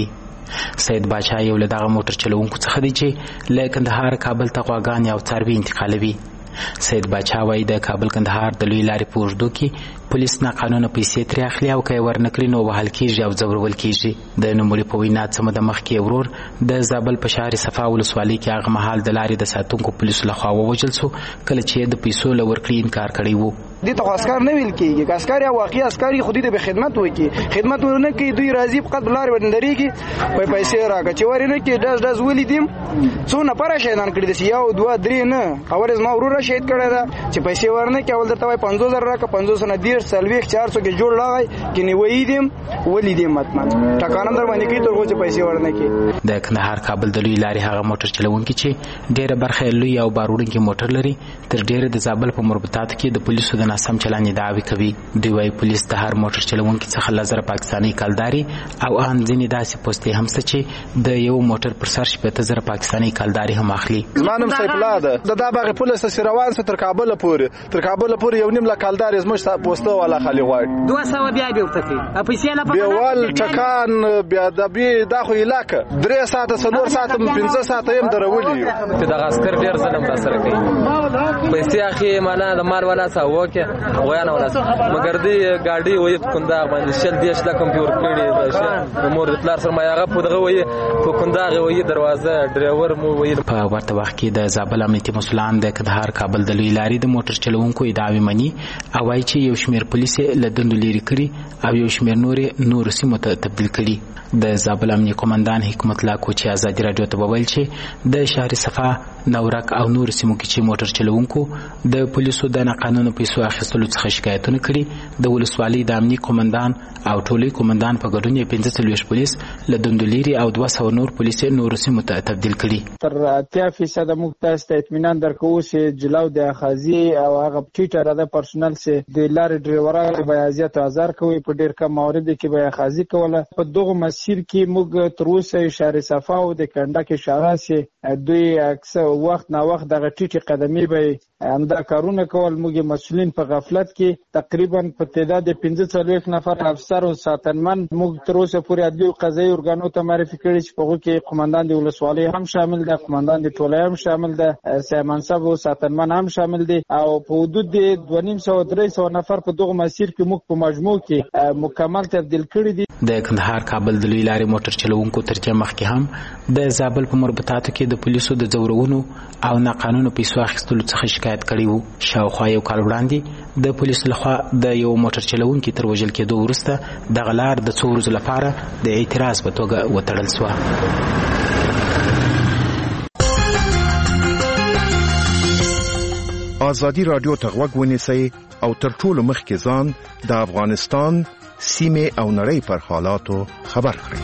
سید باچا یو له دغه موټر چلونکو څخه دی چې له کندهار کابل ته غواګانې او څاروي انتقالوي. سید باچا وایي د کابل کندهار د لوی لارې په اوږدو کې پولیس ناقانونه پیسې ترې اخلي او که یې ورنکړي نو وهل کېږي او ځورول کېږي. د نوموړي په وینا څه موده مخکې ورور د زابل په شهر صفا ولسوالۍ کې هغه مهال د لارې د ساتونکو پولیسو لخوا ووژل سو کله چې د پیسو له ورکړې انکار کړی و. دې ته عسكر نه ویل کېږي، عسكر یا واقعي عسكر خو دې به خدمت وکړي، خدمت ورنه کوي دوی راضي په قد لارې وندريږي په پیسې راکړي چې ورنه کې داس داس ولیدم څو نه پاره شیدان کړی دي یو دوه درې نه اورز ما ورور شهید کړی دا چې پیسې ورنه کې اول درته وای پنځوس زره راکړه پنځوس نه ډیر سلويخ چار سو کې جوړ لاغی کې نیوي دیم ولیدم متمن ټکانم در باندې کې ترغه چې پیسې ورنه کې. د کندهار کابل د لوی لارې هغه موټر چلونکي چې ډیره برخه لوی او باروړونکي موټر لري تر ډیره د زابل په مربوطات کې د پولیسو د ناسم چلند دعوی کوي. دوی وايي پولیس د هر موټر چلونکي څخه لزر پاکستاني کالداري او ان ځینې داسې پوسټې هم څه چې د یو موټر پر سر شپږ زره پاکستاني کالداري هم اخلي. زمانم سیف الله ده د دا باغ پولیس سره روان څه تر کابل پورې تر کابل پورې یو نیم لا کالداري زموږ پوسټو والا خالي غواړي دوه سوه بیا به تکي پیسې نه پکې بیوال ټکان بیا د بي دا خو علاقه درې ساعته څلور ساعته پنځه ساعته هم درولي چې د عسكر ډیر ظلم را سره کوي پیسې اخی معنا د مال ولا څه وکه غویا ولا مگر دی ګاډي وې کوندا باندې شل دیش لا کمپیوټر کړي د مور د پلار سره ما هغه په دغه وې په کوندا وې دروازه ډرایور مو وې. په ورته وخت کې د زابل امنیتي مسؤلان د کندهار کابل د لوی لارې د موټر چلونکو ادعاوې مني او وايي چې یو شمېر پولیس له دندو لري کړي او یو شمېر نور نور سیمو ته تبدیل کړي. د زابل امنیتي قومندان حکمت الله کوچي ازادي رادیو ته وویل چې د شهر صفا نورک او نور سیمو کې چې موټر چلونکو د پولیسو د ناقانونه پیسو اخیستلو څخه شکایتونه کړي د ولسوالۍ د امنیتي قومندان او ټولي قومندان په ګډون یې پنځه څلوېښت پولیس له دندوليري او دوه سوه نور پولیس نور سیمو ته تبدیل کړي. تر اتیا فیصد موږ تاسو ته اطمینان درکوو چې جلاو د اخاذي او هغه ټیټه راده پرسونل سي د لارې ډرایورانو به زیات آزار کوي، په ډیر کم موارد کې به خازي کوله. په دغه مسیر کې موږ تر اوسه اشاره صفا او د کنډک اشاره سي دوی اکثر وخت نه وخت دغه ټیټي قدمي به همدا کارونه کول. موږ مسؤلین په غفلت کې تقریبا په تعداد پنځه څلوېښت نفر افسر او ساتنمن موږ تر اوسه پورې عدلي او قضایي ارګانو ته معرفي کړي چې په هغه کې قومندان د ولسوالۍ هم شامل دی، قومندان د ټولۍ هم شامل دی، سیاسي منصب او ساتنمن هم شامل دي، او په حدود د دوه نیم سوه درې سوه نفر په دغه مسیر کې موږ په مجموع کې مکمل تبدیل کړي دي. د کندهار کابل د لوی لارې موټر چلوونکو تر دې مخکې هم د زابل په مربوطاتو کې د پولیسو د ځورونو او ناقانونه پیسو اخیستلو څخه شکایت کړی وو. شاوخوا یو کال وړاندې د پولیسو لخوا د یو موټر چلوونکي تر وژل کېدو وروسته دغه لار د څو ورځو لپاره د اعتراض په توګه وتړل شوه. ازادي رادیو ته غوږ ونیسئ او تر ټولو مخکې ځان د افغانستان سیمې او نړۍ پر حالاتو خبر کړئ.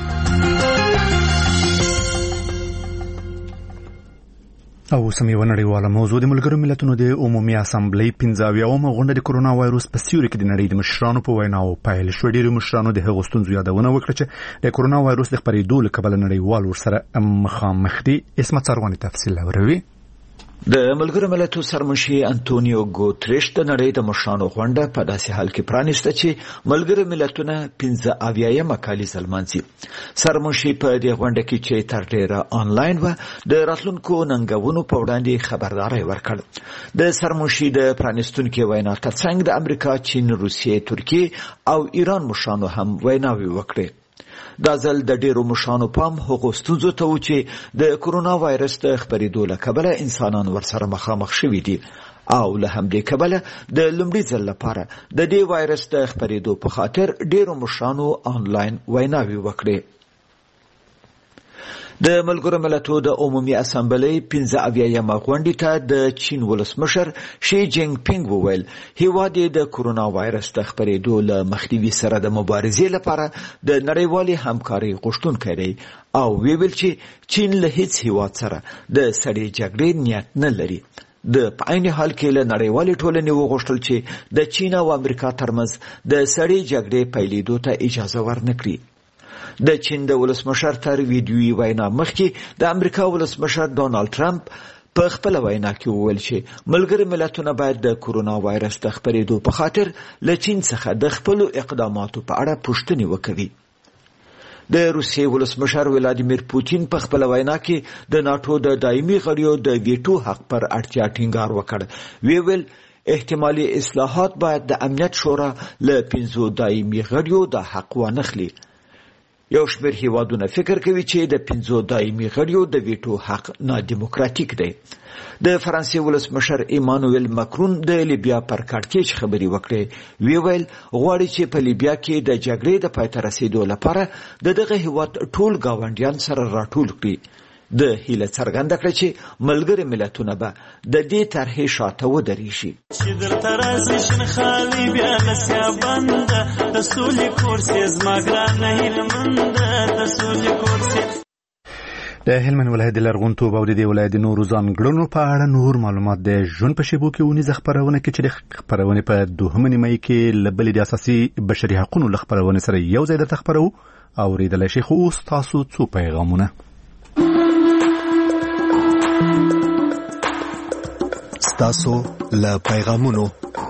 او سمې ونړیواله موضوع د ملګرو ملتونو د عمومي اسامبلۍ پنځه اویاومه غونډه د کرونا وایروس په سیوري کې د نړۍ د مشرانو په ویناو پیل شوه. ډېرو مشرانو د هغو ستونزو یادونه وکړه چې د کرونا وایروس د خپرېدو له کبله نړیوال ورسره مخامخ دي. اسمت څرغونې تفصیل لري. د ملګرو ملتونو سرمشي انټونیو ګوتریش د نړۍ د مشرانو غونډه په داسې حال کې پرانیسته چې ملګرو ملتونه پنځه اویایم کالیزه لمانځي. سرمشي په دې غونډه کې چې تر ډیره آنلاین و د راتلونکو ننګونو په وړاندې خبرداري ورکړ. د سرمشي د پرانیستونکو وینا ترڅنګ د امریکا، چین، روسیې، ترکیه او ایران مشرانو هم ویناوي وکړي. دا ځل د ډیرو مشرانو پام هغو ستونزو ته و چې د کرونا وایرس د خپرېدو له کبله انسانان ورسره مخامخ شوي دي، او له همدې کبله د لومړي ځل لپاره د دې وایرس د خپرېدو په خاطر ډیرو مشرانو آنلاین ویناوي وکړي. د ملګرو ملتونو د عمومي اسامبلۍ پنځه اویایمه غونډې ته د چین ولسمشر شي جینګ پینګ وویل هیواد د کرونا وایرس د خپرېدو له مخنیوي سره د مبارزې لپاره د نړیوالې همکارۍ غوښتونکی دی، او ویل چې چین له هیڅ هیواد سره د سړې جګړې نیت نه لري. د په عین حال کې له نړیوالې ټولنې وغوښتل چې د چین او امریکا ترمنځ د سړې جګړې پیلېدو ته اجازه ورنکړي. د چین د ولسمشر تر ویډیویي وینا مخکې د امریکا ولسمشر ډونالد ټرمپ په خپل وینا کې وویل چې ملګري ملتونه باید د کرونا وایرس د خپرېدو په خاطر له چین څخه د خپلو اقداماتو په اړه پوښتنې وکوي. د روسیې ولسمشر ولادیمیر پوتین په خپل وینا کې د ناتو د دایمي غړیو د ویټو حق پر اړتیا ټینګار وکړ. وی ویل احتمالي اصلاحات باید د امنیت شورا له پنځو دایمي غړیو د حق وانخلي. یو شمېر هیوادونه فکر کوي چې د پنځو دایمي غړیو د ویټو حق نادیموکراتیک دی. د فرانسې ولسمشر ایمانوئل ماکرون د لیبیا پر کړکېچ خبرې وکړې. وی ویل غواړي چې په لیبیا کې د جګړې د پای ته رسېدو لپاره د دغه هیواد ټول ګاونډیان سره راټول کړي. د هیله څرګنده کړه چې ملګري ملتونه به د دې طرحې شاته ودرېږي. چې درته راسي شین خالي بیا لسیا بنده د سولې کورسې زما ګرانه هیلمنده د سولې کورسې. د هلمند ولایت د لرغونتوب او د دې ولایت د نورو ځانګړنو په اړه نور معلومات د ژوند په شیبو کې ونیزه خپرونه کې چې د خپرونې په دوهمه نیمه کې له بلې د اساسي بشري حقونو له خپرونې سره یو ځای درته خپرو. اورېدلی شئ، خو اوس تاسو څو پیغامونه. ستاسو له پیغامونو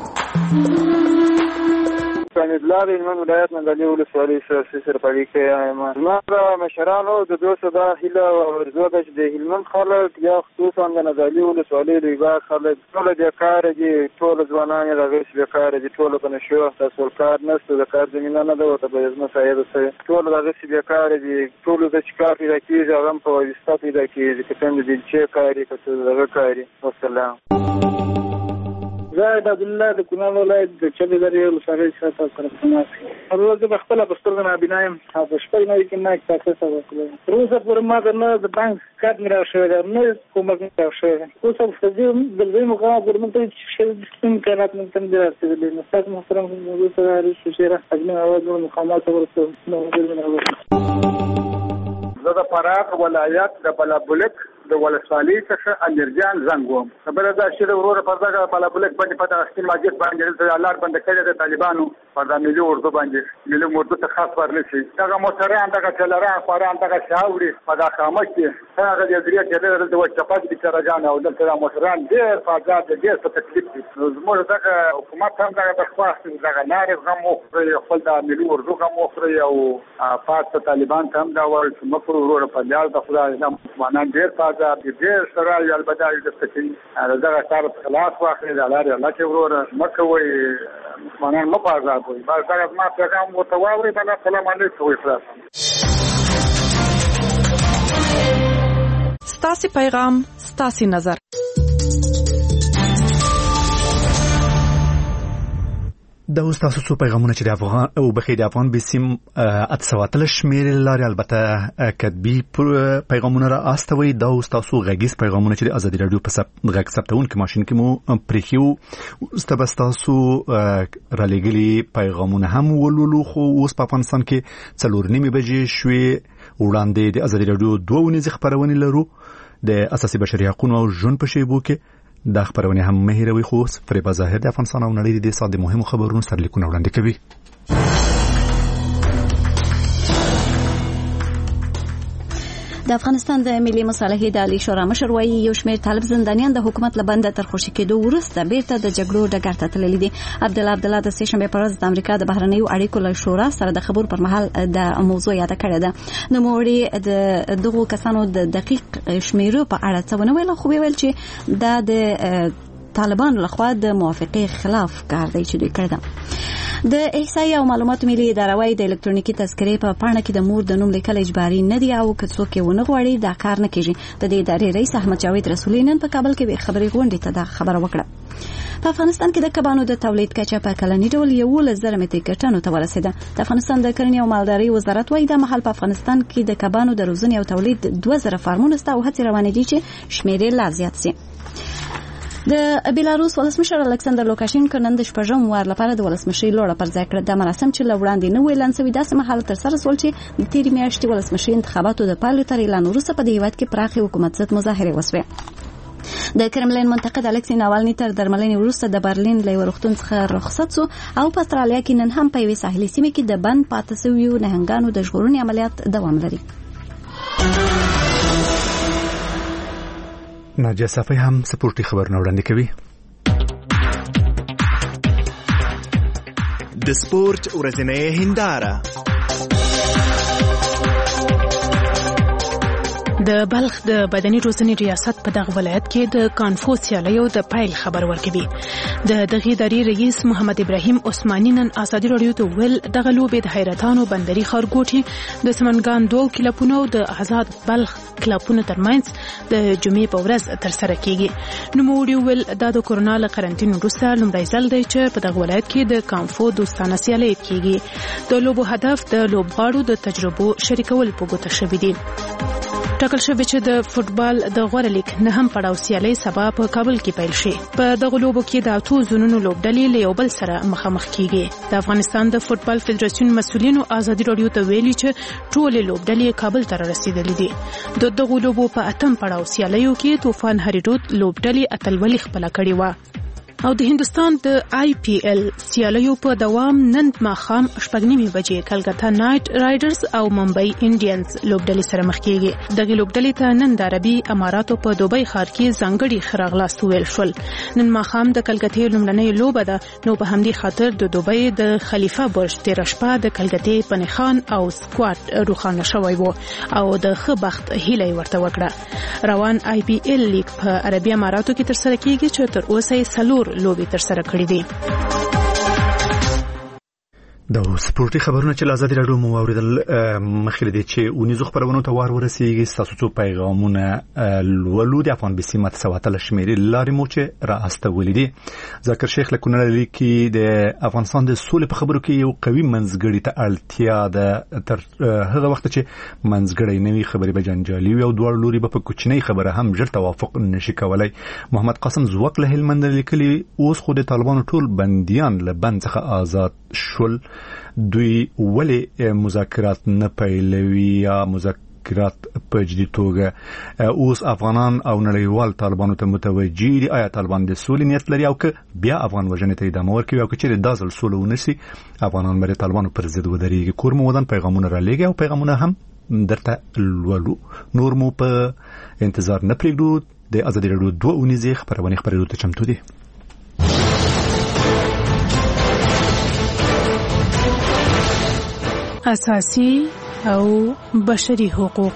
امیدلار هلمند ولایت ننګلي ولسوالۍ سیاسي سرپري کې یم. زما د مشرانو د دوست دا هیله او ارزو ده چې د هلمند خلک یا خصوصا د ننګلي ولسوالۍ لویبار خلک ټول بیکاره دي، ټول ځوانان یې دغسې بیکاره دي، ټول په نشو تاسو کار نشته، د کار زمینه نه ده ورته باید مسایده شوې، ټول دغسې بیکاره دي. ټولو ته چې کار پیدا کېږي هغه هم په واسطه پیدا کېږي، که څنګه د بیلچې کاري که څه دغه کاري. والسلام. زه د عبدالله د کونړ ولایت د چبې درې ولسوالۍ څخه تاسو سره تماس یم. زه په خپله په سترګو نابینا یم او په شپږ نوي کې ما اکساکسس وکړی. تر اوسه پورې ما ته نه د بانک کارت مې راوشوی دی، نه کومک مې راوشوی دی. اوس هم په دې د لوی مقام پورې موږ ته هېڅ امکانات موږ ته نه دي رسېدلي. نو ستاسو محترم موضوع ته حریص شیره اجمل اواز نور مقامات ته ورسوم. زه د فراه ولایت د بلابلک د ولسوالۍ څخه امیرجان زنګ وم خبره دا چې د وروره پر دغه پالابلک باندې پته اخیستل ماجد باندې د لار باندې کړی د طالبانو پر د ملي اردو باندې ملي اردو ته خاص ورنشي دغه موټران دغه چلران خوران دغه شاوري په دغه خامه کې هغه د درې چلر د وچپات د چرجان او د تر موټران ډېر فاجعه ډېر په تکلیف دي زموږ دغه حکومت هم دغه تخواست دغه لارې غم وخوري خپل د ملي اردو غم وخوري او پات طالبان هم دا ور چې مکر وروره په لار د خدای د مسلمانان ډېر فاجعه ډېر سره یال بدایي د تکلیف دغه کار خلاص واخلي د لارې الله چې وروره مکوي مسلمانان مپازا کوي بس دا ما پیغام وتواوري بل سلام علیکم وي خلاص ستاسي پیغام ستاسي نظر د تاسو څو پیغامونه چې د افغان او بخې د افغان بسیم اتسواتل شمیر لري البته کتبي پیغامونه را استوي د تاسو غږیز پیغامونه چې د ازادي رادیو په سب غږ ثبتون کې ماشين کې مو پریخیو ستبستاسو را لګلي پیغامونه هم ولولو خو اوس په افغانستان کې څلور نیمه بجې شوي وړاندې د ازادي رادیو دوه ونیزه خبرونه لرو د اساسي بشري حقوقو او ژوند په شیبو کې دا خبرونه هم مهیروي خو فریبا ظاهر د افغانستان او نړۍ د ساده مهمو خبرونو سرلیکونه وړاندې کوي. د افغانستان د ملي مصالحې د عالی شورا مشر وايي یو شمېر طالب زندانیان د حکومت لبنده تر خوشي کېدو وروسته بیرته د جګړو ډګر ته تللي دي. عبد الله عبد الله د سه شنبه پر ورځ د امریکا د بهرنیو اړیکو له شورا سره د خبرو پر مهال د موضوع یاد کړې ده. نو موري د دغه کسانو د دقیق شمیرو په اړه څه ونه ویل خو ویل چې دا د طالبان لخوا د موافقې خلاف کار دی چې دوی کړی. د احصایې او معلوماتو ملي اداره وايي د الکترونیکي تذکرې په پاڼه کې د مور د نوم لیکل اجباري نه دی او که څوک یې ونه غواړي دا کار نه کیږي. د دې ادارې رئیس احمد جاوید رسولي نن په کابل کې خبري غونډې ته دا خبره وکړه. په افغانستان کې د کبانو د تولید کچه په کلنی ډول یو لزر متر ټنو ته ورسېده. د افغانستان د کرنې او مالدارۍ وزارت وايي د محل په افغانستان کې د کبانو د روزنې او تولید دوه زره فارمونه سته او هڅې روانې دي چې شمیرې لا زیات شي. د بیلاروس ولسمشر الکساندر لوکاشینکو نن د شپږم وار لپاره د ولسمشي لوړه پر ځای کړ. د مراسم چې لوړاندې نه ویلان سوي داسې مهال تر سره سول چې د تیرې میاشتې ولسمشي انتخاباتو د پایلو تر اعلان وروسته په دې هیواد کې پراخې حکومت ضد مظاهرې وسوې. د کرملین منتقد الکسی ناوالني تر درملنې وروسته د برلین له روغتون څخه رخصت شو او په استرالیا کې نن هم په یوې ساحلي سیمه کې د بند پاتې شویو نهنګانو د ژغورنې عملیات دوام لري. ناجیه صافی هم سپورټي خبرونه وړاندې کوي. د سپورت ورځنۍ هنداره. د بلخ د بدني روزنې ریاست په دغه ولایت کې د کانفو سیالیو د پایل خبر ورکوي. د دغه ادارې رئیس محمد ابراهیم عثماني نن ازادي رادیو ته ویل دغه لوبې د حیرتانو بندري خارګوټي د سمنګان دوه کلپونو د آزاد بلخ کلپونو ترمنځ د جمعې په ورځ تر سره کیږي. نو موږ ویل دا د کورونا له قرنټین وروسته لومړی ځل دی چې په دغه ولایت کې د کانفو دوستانه سیالي کیږي. د لوبو هدف د لوبغاړو د تجربو شریکول په ګوته شوی دی. ټاکل شوی چې د فوتبال د غوړه لیګ نه هم پړاو سیالي سبا په کابل کې پیل شي. په دغه لوبو کې د اتو زونونو لوبډلې له یو بل سره مخامخ کیږي. د افغانستان د فوتبال فدراسیون مسؤلینو ازادي رادیو ته ویلي چې ټول لوبډلې کابل ته رسیدلې دي. د دغه لوبو په اتم پړاو سیالیو کې طوفان هریرود لوبډلې اتلولي خپل کړې و. او د هندستان د آی پی ایل سیالیو په دوام نن ماښام شپږ نیمې بجې کلکتا نایټ رایډرز او ممبئی انډینز لوبډلې سره مخ کیږي. دغه لوبډلې ته نن د عربي اماراتو په دوبۍ ښار کې ځانګړي ښه راغلاست ویل شول. نن ماښام د کلکتې لومړنۍ لوبه ده نو په همدې خاطر د دوبۍ د خلیفه برج تېره شپه د کلکتې پنیخان او سکواټ روښانه شوی و او د ښه بخت هیله یې ورته وکړه. روان آی پی ایل لیګ په عربي اماراتو کې ترسره کیږي چې تر اوسه یې څلور لوبې تر سره کړې دي. د سپورتي خبرونه چې آزادي راډیو مو اوریدل مخکې دي چې ونیزو خبرونه ته وار ورسیږي. تاسو څو پیغامونه لولو د افغان بي سي مت سواتل شمیرې لارې مو چې را استولې دي. ذکر شیخ لکونه لیکي د افغانستان د سولې په خبرو کې یو قوي منځګړی ته اړتیا ده. تر هغه وخت چې منځګړی نوي خبرې به جنجالي وي او دوه لوري به په کوچنۍ خبره هم ژر توافق نشي کولای. محمد قاسم زوق له هلمند لیکلي اوس خو د طالبانو ټول بنديان له بند څخه آزاد شول. دوی ولې مذاکرات نه پیلوي یا مذاکرات په جدي توګه اوس افغانان او نړیوال طالبانو ته متوجي دي. آیا طالبان د سولې نیت لري او که بیا افغان وژنې ته ادامه ورکوي او که چیرې دا ځل سوله ونسي افغانان به د طالبانو پر ضد ودرېږي؟ کور مو ودان پیغامونه رالیږي او پیغامونه هم درته لولو. نور مو په انتظار نه پرېږدو. د ازادي راډیو دوه اونیزې خپرونې خپرېدو ته چمتو دي. اساسي او بشري حقوق.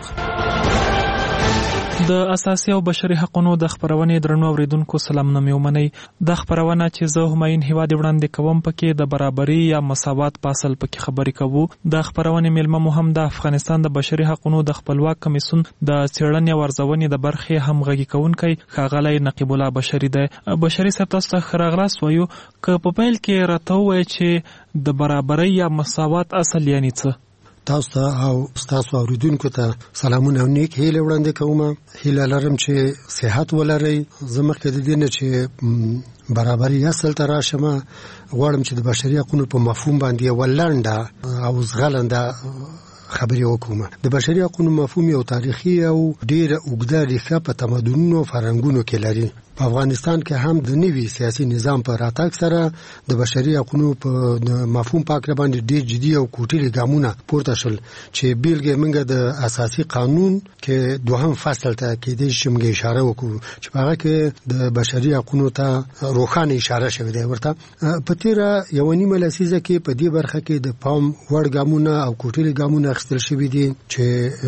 د اساسي او بشري حقوقو د خبرونې درنو اوریدونکو سلام نوم یومنۍ. د خبرونه چې زه هماین هیواد وړاندې کوم پکې د برابرۍ یا مساوات په اصل پکې خبرې کوو. د خبرونې ملمه مهم د افغانستان د بشري حقوقو د خپلواک کمیسیون د څېړنې او ارزونې د برخې همغږي کوونکی ښاغلی نقیب الله بشري دی. بشري صاحب تاسو ته ښه راغلاست وایو. که په پیل کې راته ووایئ چې د برابرۍ یا مساوات اصل یعنې څه؟ تاسو ته او تاسو اوریدونکو ته سلامونه او نیک هیله وړاندې کوم. هیله لرم چې صحت ولرئ. زه مخکې د دې نه چې برابرۍ اصل ته راشم غواړم چې د بشري حقوقو په مفهوم باندې ولنډه او زغلنده خبرې وکوم. د بشري حقوقو مفهوم یو تاریخي او ډېر اوږده ریښه په تمدنونو او فرهنګونو کې لري. په افغانستان کې هم د نوي سیاسي نظام په راتګ سره د بشري حقوقو په مفهوم په اړه باندې ډېر جدي او کوټلي ګامونه پورته شول چې بیلګې موږ د اساسي قانون کې دوهم فصل ته کېدای شي موږ اشاره وکړو چې هغه کې د بشري حقوقو ته روښانه اشاره شوې ده. ورته په تیره یو نیمه لسیزه کې په دې برخه کې د پام وړ ګامونه او کوټلي ګامونه اخیستل شوي دي چې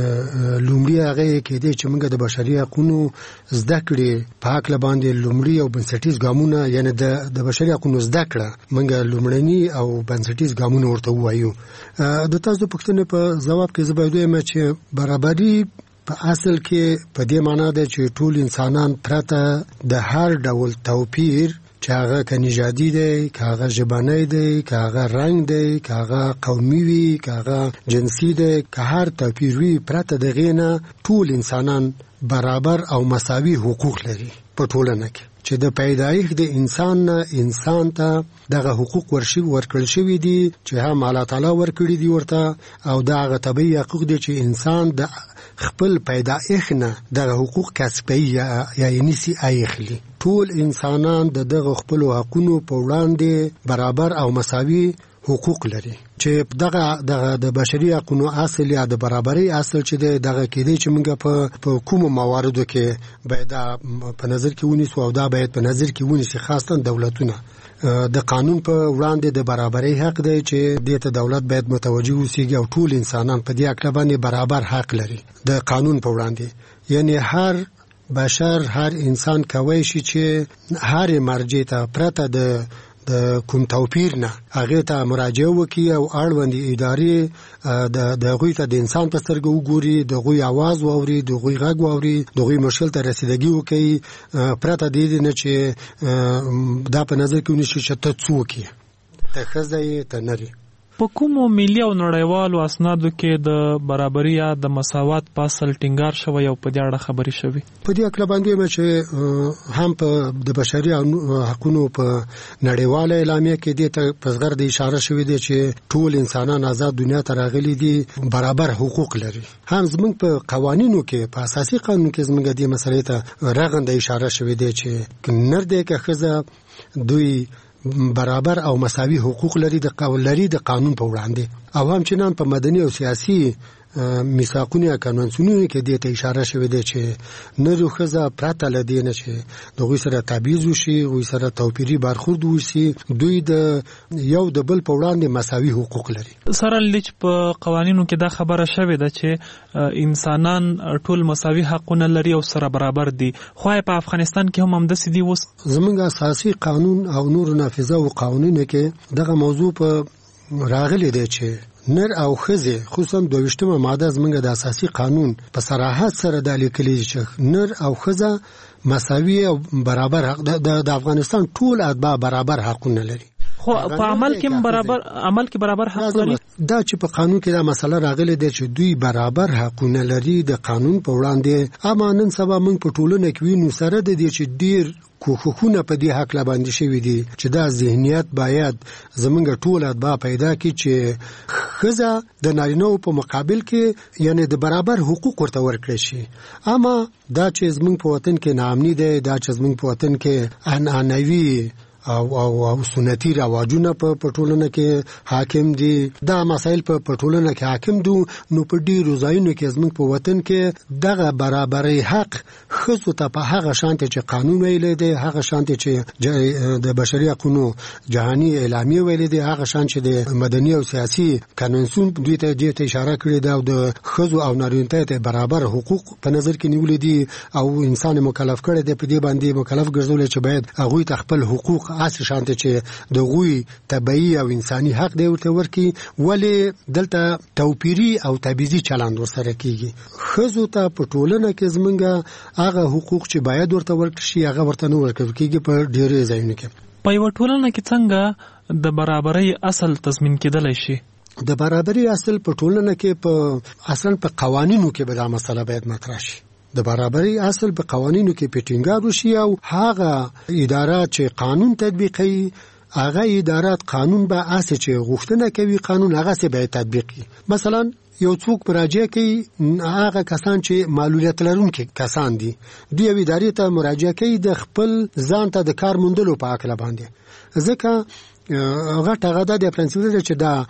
لومړی هغه کېدای چې موږ د بشري حقوقو زده کړې په حق د لومړی او بنسټیز ګامونه یعنی د د بشري حقوقو زده کړه موږ لومړني او بنسټیز ګامونه ورته وایو. د تاسو د پوښتنې په ځواب کې زه باید وایم چې برابري په اصل کې په دې معنی ده چې ټول انسانان پرته د هر ډول توپیر چې هغه که نژادي دی، که هغه ژبنی دی، که هغه رنګ دی، که هغه قومي وي، که هغه جنسي دی، که هر توپیر وي پرته د هغې نه ټول انسانان برابر او مساوي حقوق لري په ټولنه کې. چې د پیدایښت د انسان نه انسان ته دغه حقوق ورشي ورکړل شوي دي چې هم الله تعالی ورکړي دي ورته او دا هغه طبیعي حقوق دي چې انسان د خپل پیدایښت نه دغه حقوق کسبي یا یې نیسي اخلي. ټول انسانان د دغه خپل حقوقو په وړاندې برابر او مساوي حقوق لري چې دغه دغه د بشري حقوقو اصل یا د برابرۍ اصل چې دغه کېدی چې موږ په په کوم مواردو کې باید په نظر کې ونیسو او دا باید په نظر کې ونیسي خاصه دولتونه. د قانون په وړاندې د برابرۍ حق دی چې دې ته دولت باید متوجه اوسېږي او ټول انسانان په دې اړه باندې برابر حق لري د قانون په وړاندې. یعنی هر بشر هر انسان کوي شي چې هر مرجع ته پرته د د کوم توپیر نه هغه ته مراجعه وکړي او اړوندې ادارې د د غوي ته د انسان په سترګو وګوري، د غوي आवाज واوري، د غوي غږ واوري، د غوي مشکل ته رسیدګي وکړي پرته د دې نه چې دا په نظر کې ونیسي چې ته څوک یې، ته ښځه یې، ته نر یې. په کومو ملي او نړیوالو اسنادو کې د برابرۍ یا د مساوات په اصل ټینګار شوی او په دې اړه خبرې شوي؟ په دې اړه باندې چې هم په د بشري حقوقو په نړیواله اعلامیه کې دې ته په زغر د اشاره شوې ده چې ټول انسانان آزاد دنیا ته راغلي دي، برابر حقوق لري. هم زموږ په قوانینو کې په اساسي قانون کې زموږ د مسلې ته رغنده اشاره شوې ده چې نر دې که ښځه دوی برابر او مساوي حقوق لري د قانون لري د قانون په وړاندې. او هم چې نن په مدني او سیاسي میثاقونو یا قانونونو کې دې ته اشاره شوې ده چې نر او ښځه پرته له دې نه چې د غوي سره تبعیض وشي، غوي سره توپیري برخورد وشي، دوی د یو د بل په وړاندې مساوي حقوق لري. سره لچ په قوانینو کې دا خبره شوې ده چې انسانان ټول مساوي حقونه لري او سره برابر دي، خو په افغانستان کې هم همداسې دي. اوس زموږ اساسي قانون او نور نافذه او قوانینو کې دغه موضوع په راغلي دی چې نر او ښځې خصوصا دویشتمه ماده زموږ د اساسي قانون په صراحت سره د لیکلي چې نر او ښځه مساوي او برابر حق د افغانستان ټول اتباع برابر حقونه لري. خو په عمل کې برابر عمل کې برابر حق لري. دا چې په قانون کې دا مسله راغلې ده چې دوی برابر حقونه لري د قانون په وړاندې. اما نن سبا موږ په ټولنه کې وینو سره د دې چې ډیر کوښښونه په دې حق لا باندې شوي دي چې دا ذهنیت باید زمونږ ټول اتباع پیدا کړي چې ښځه د نارینه‌و په مقابل کې یعنی د برابر حقوق ورته ورکړي شي. اما دا چې زمونږ په وطن کې ناامني ده، دا چې زمونږ په وطن کې عنعنوي او او او سنتي رواجونه په پټولنه کې حاکم دي، دا مسایل په پټولنه کې حاکم دي، نو په ډیرو ځایونو کې زموږ په وطن کې دغه برابرۍ حق ښځو ته په هغه شانتي چې قانون ویلی دی، هغه شانتي چې د بشري حقوقو جهاني اعلامیه ویلی دی، هغه شان چې د مدني او سیاسي کنونسیون دوی ته دې ته اشاره کړې ده او د ښځو او نارینه ته برابر حقوق په نظر کې نیولې دي او انسان مکلف کړی دی په دې باندې مکلف ګرځول چې باید هغه ته خپل حقوق اصل شانته چې د غوي طبيعي او انساني حق دی ورته ورکی، ولی دلته توپیری او تبعیضي چلند ورسره کیږي. خزو ته په ټولنه کې زمونږه هغه حقوق چې باید ورته ورکړي شي هغه ورته نه ورکړي کیږي په ډیره ځایونو کې. په یو ټولنه کې څنګه د برابرۍ اصل تضمین کېدلی شي؟ د برابرۍ اصل په ټولنه کې په اصلا په قوانینو کې به دا مسله باید مطرح شي. د برابرۍ اصل په قوانینو کې پټینګار وشي او هغه ادارات چې قانون تطبیقوي هغه ادارات قانون به اساس چې غوښتنه کوي قانون هغه څه به تطبیقي. مثلا یو څوک مراجعه کوي هغه کسان چې معلولیت لرونکي کسان دي، دوی یو ادارې ته مراجعه کوي د خپل ځان ته د کار موندلو په اړه باندې، ځکه هغه هغه د پرنسپل چې دا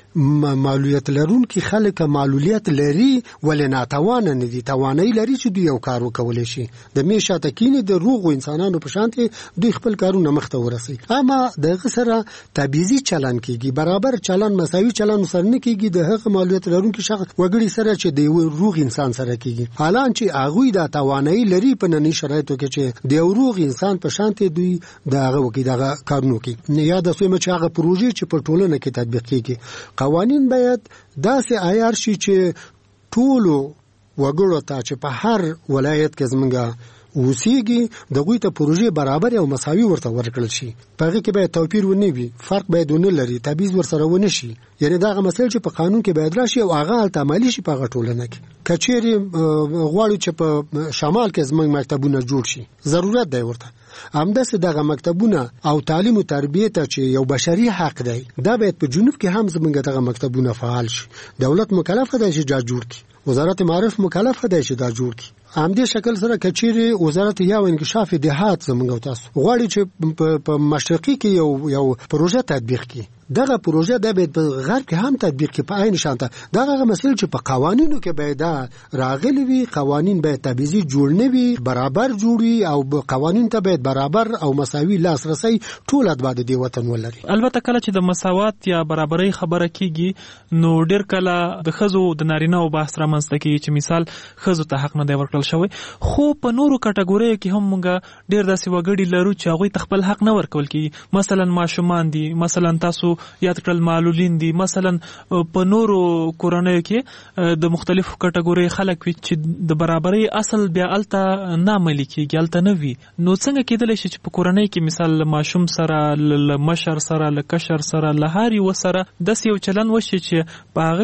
معلولیت لرونکي خلک معلولیت لري ولې ناتوان نه دي، توانایي لري چې دوی یو کار وکولای شي. د میشه تکینه د روغ انسانانو په شانته دوی خپل کارونه مخته ورسي. اما دغه سره تبعیضي چلن کیږي، برابر چلن مساوي چلن سره نه کیږي د هغه معلولیت لرونکي شخص وګړي سره چې د روغ انسان سره کیږي، حالان چې هغه د توانایي لري په ننني شرایطو کې چې د روغ انسان په شانته دوی دغه وکي دغه کارونه کوي. یا د سومه چې هغه پروژې چې په ټولنه کې تطبیق کیږي، قوانین باید داسې عیار شي چې ټولو وګړو ته چې په هر ولایت کې زمونږه اوسېږي دغوی ته پروژې برابر او مساوي ورته ورکړل شي. په هغه کې باید توپیر ونه وي، فرق باید ونه لري، تبعیض ورسره ونه شي. یعنی دغه مسایل چې په قانون کې باید راشي او هغه عملي شي په هغه ټولنه کې. کچېرې غواړو چې په شمال کې زمونږ مکتبونه جوړ شي، ضرورت دی ورته همداسې دغه مکتبونه او تعلیم او تربیه ته چې یو بشري حق دی، دا باید په جنوب کې هم زمونږ دغه مکتبونه فعال شي. دولت مکلف دی چې دا جوړ کړي، وزارت معارف مکلف دی چې دا جوړ کړي. همدې شکل سره کچېرې وزارت یا انکشاف دهات زمونږ تاسو غواړي چې په مشرقي کې یو یو پروژه تطبیق کړي، دغه پروژه د به په غرب کې هم تطبیق کې په عین شانته دغه مسله چې په قوانینو کې باید راغلي وي، قوانین باید تبعیضي جوړ نه وي، برابر جوړي او قوانین ته باید برابر او مساوي لاسرسي ټول اتباع د وطن ولري. البته کله چې د مساوات یا برابرۍ خبره کیږي نو ډیر کله د خزو د نارینه او بحث رامنځته کیږي چې مثال خزو ته حق نه دی ورکړل شوی، خو په نورو کټګوریو کې هم موږ ډیر داسې وګړي لرو چې هغه تخپل حق نه ورکول کیږي. مثلا ماشومان دي، مثلا تاسو یاد کړل معلولین دي، مثلا په نورو کورنیو کې د مختلفو کټګوري خلک وي چې د برابرۍ اصل بیا الته نه عملي کیږي، الته نه وي. نو څنګه کېدلی شي چې په کورنۍ کې مثال ماشوم سره له مشر سره له کشر سره له هر یو سره داسې یو چلن وشي چې په هغه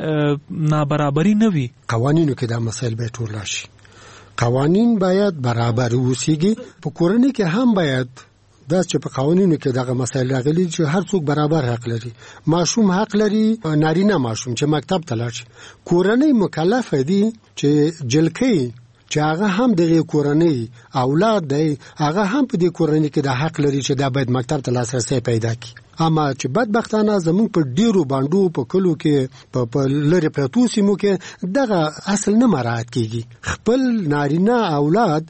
کې نابرابري نه وي؟ قوانینو کې دا مسایل به ټول راشي، قوانین باید برابر اوسېږي. په کورنۍ کې هم باید دا چې په قوانینو کې دغه مسایل راغلي چې هر څوک برابر حق لري. ماشوم حق لري، نارینه ماشوم چې مکتب ته لاړ شي، کورنۍ مکلف دي چې جلکې چې هغه هم د کورنۍ اولاد دی، هغه هم په دې کورنۍ کې د حق لري چې دا باید مکتب ته لاسرسي پیدا کړي. اما چې بدبختانه زمون په ډیرو باندو په کلو کې په لری پرتو سیمو کې دغه اصل نه مراعات کیږي. خپل نارینه اولاد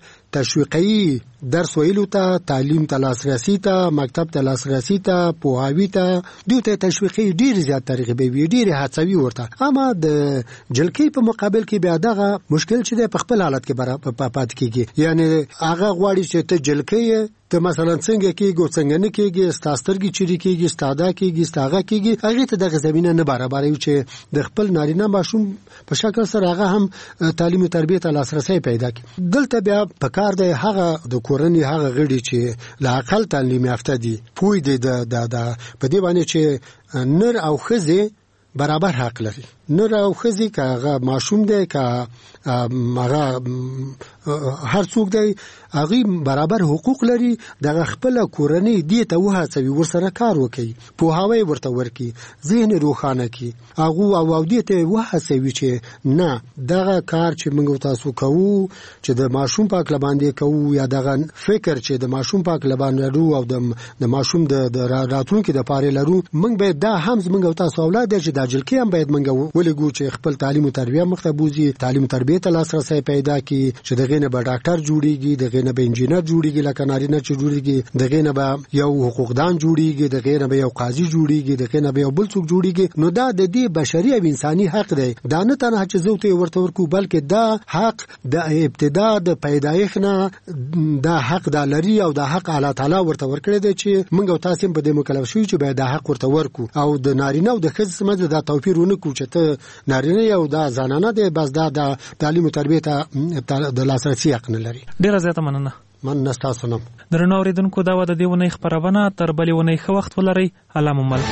تشویقي درس ویلو ته، تعلیم ته لاسرسي ته، مکتب ته لاسرسي ته، پوهاوی ته دوی ته تشویقي ډیر زیات ترغیب وي، ډیر هڅوي ورته. اما د جلکی په مقابل کې بیا دغه مشکل چې په خپل حالت کې برابر پات کیږي. یعنی هغه غواړي چې ته جلکی ته مثلا څنګه کېږي څنګه نه کېږي، ستاسترګي چيري کېږي، ستاده کېږي، ستاغه کېږي، هغه ته د زمينه نه برابرې چې د خپل نارینه ماشوم په شکل سره هغه هم تعلیم او تربیه ته لاسرسي پیدا کړي. دلته بیا په کار دی هغه د کورنۍ هغه غړي چې لا عقل تعلیم یافته دي، پوی دي د د په دې باندې چې نر او خزه برابر حق لري. نر او ښځې که هغه ماشوم دی که هغه هر څوک دی هغه برابر حقوق لري. دغه خپل کورنۍ دې ته وهڅوي ورسره کار وکړي، پوهاوی ورته ورکړي، ذهن روښانه کړي، هغه او او دې ته وهڅوي چې نه دغه کار چې موږ تاسو کوو چې د ماشوم په اړه باندې کوو یا دغه فکر چې د ماشوم په اړه باندې لرو او د ماشوم د راتلونکي د پاره لرو، موږ به دا هم موږ تاسو اولاد چې د اجل کې هم باید موږ ولګو چې خپل تعلیم او تربیه مخته بوزي، تعلیم تربیه ته لاسرسي پیدا کړي، چې دغه نه به ډاکټر جوړيږي، دغه نه به انجینر جوړيږي، لکه نارینه چې جوړيږي، دغه نه به یو حقوقدان جوړيږي، دغه نه به یو قاضي جوړيږي، دغه نه به یو بل څوک جوړيږي. نو دا د دې بشري او انساني حق دی. دا نه تنها چې زوته ورته ورکو بلکې دا حق د ابتدا د پیدایښت نه دا حق د لري او دا حق الله تعالی ورته ورکړي دی چې موږ تاسو په دې مکلف شو چې باید دا حق ورته ورکو او د نارینه او د ښځې سمجه دا توپیر ونه کو چې ته نارینه یو دا زنانه دی بس دا د تعلیم او تربیه ته د لاسرسي حق نه لري. ډیره زیاته مننه. من نستاسو نم درنو اوریدونکو دا و د دې ونې خبرونه تر بلې ونې ښه وخت ولرئ. الله مو مل.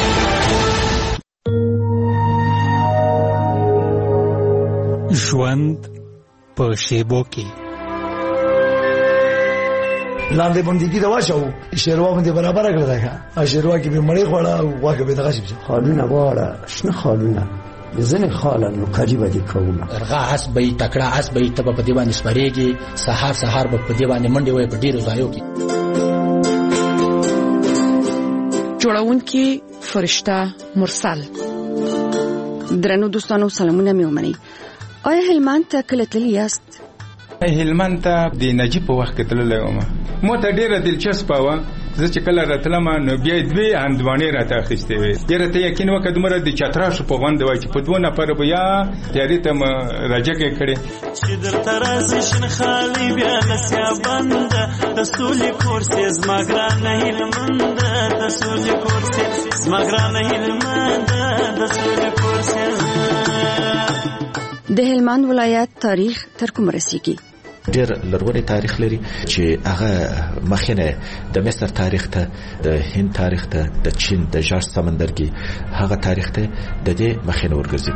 ژوند په شیبو کې لاندې باندې دا واچو شیروا باندې برابر کړل دا شیروا کې به مړی خوړه او واګه به دغه شي خالونه واړه شنه خالونه ځنه خاله نو قریبه دي کوم رغه اس به تکړه اس به تب په دی باندې سپریږي سحر سحر په دی باندې منډي وای په ډیرو ځایو کې جوړونکي فرشته مرسل. درنو دوستانو سلامونه مې ومنئ. آیا هلمند ته کله تللی یاست؟ هلمند ته د نجیب په وخت کې تللی وم. مو ته ډیره دلچسپه وه. زه چې کله راتلم نو بیا دوې هندوانې راته اخیستې وې. یاره ته یقین وکړه دومره د چتراشو په غونډه وای چې په دوه نفره به یا تیارې ته م راجګې کړې چې درته راځي شین خالي بیا لسیا بنده د سولې کورسې زما ګرانه هلمنده د سولې کورسې زما ګرانه هلمنده د سولې کورسې. د هلمند ولایت تاریخ تر کوم رسیږي؟ ډېر لرغونی تاریخ لري چې هغه مخینه د مصر تاریخ ته، د هند تاریخ ته، د چین د ژړ سمندرګي هغه تاریخ ته د دې مخینه ورګرځي.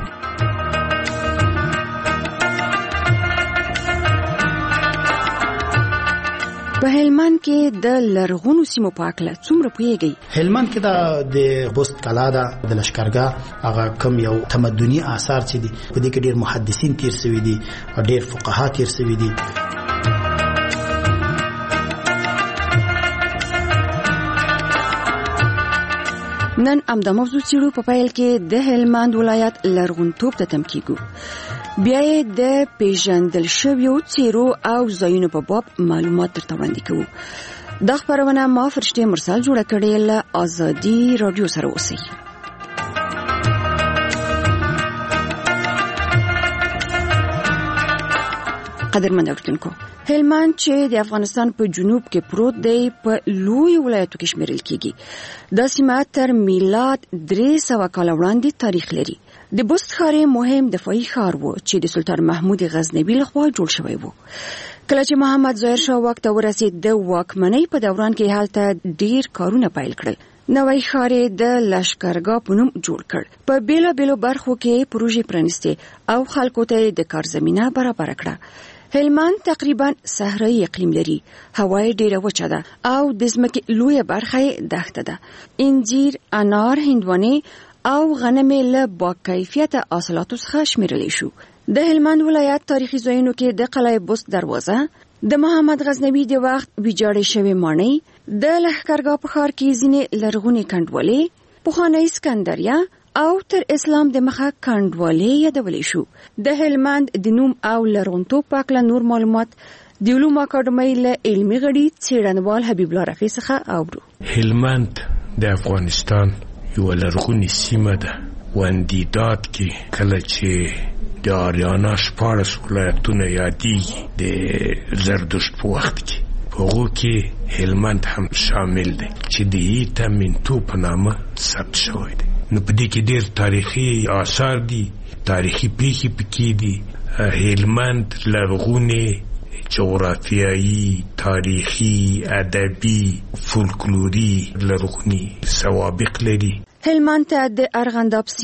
په هلمند کې د لرغونو سیمو په اړه څومره پوهیږئ؟ هلمند کې د بست کلا ده، د لشکرګاه هغه کم یو تمدني آثار چې دي په دې کې ډېر محدثین تیر شوي دي او ډېر فقها تیر شوي دي. نن امدا موضوع چیرو په پیل کې د هلمند ولایت لرغونتوب ته تم کیږو. بیا د پیژندل شویو چیرو او ځایونو په باب معلومات درته وړاندې کوو. دا خبرونه ما فرشته مرسل جوړه کړې له آزادي رادیو سره اوسئ. قدرمن اوریدونکو، هلمند چې د افغانستان په جنوب کې پروت دی په لوی ولایتو کې شمیرل کیږي. دا سیمه تر میلاد درې سوه کاله وړاندې تاریخ لري. د بست ښار مهم دفاعي ښار و چې د سلطان محمود غزنوي لخوا جوړ شوی و. کله چې محمد ظاهر شاه واک ته ورسید د واکمنۍ په دوران کې هلته ډیر کارونه پیل کړل. نوی ښار د لشکرګاه په نوم جوړ کړ. په بیلا بیلو برخو کې پروژې پرانیستې او خلکو ته د کار زمینه برابر کړه. هلمند تقریبا صحرایي اقلیم لري. هوا یې ډیره وچه ده او د ځمکې لویه برخه یې دښته ده. انجیر، انار، هندوانې او غنمې له با کیفیته حاصلاتو څخه شمیرلی شو. د هلمند ولایت تاریخي ځایونو کې د قلعه بست دروازه، د محمد غزنوي د وخت ویجاړې شوې ماڼۍ، د لښکرګاه په ښار کې ځینې لرغونې کنډوالې، پخوانی اسکندریه او تر اسلام د مخه کنډوالې یادولې شو. د هلمند د نوم او لرغونتوب په اړه نور معلومات د علومو اکاډمۍ له علمي غړي څېړنوال حبیب الله رفیع څخه اورو. هلمند د افغانستان یو لرغونی سیمه ده. وندیداد کې کله چې د آریانا شپاړس ولایتونه یادېږي د زردشت په وخت کې، په هغو کې هلمند هم شامل دی چې د ایتا منتو په نامه ثبت شوی دی. نو په دې کې ډېر تاریخي آثار دي، تاریخي پیښې پکې دي. هلمند لرغونې جغرافیایي، تاریخي، ادبي، فولکلوري لرغوني سوابق لري. هلمند ته د ارغنداب سیند،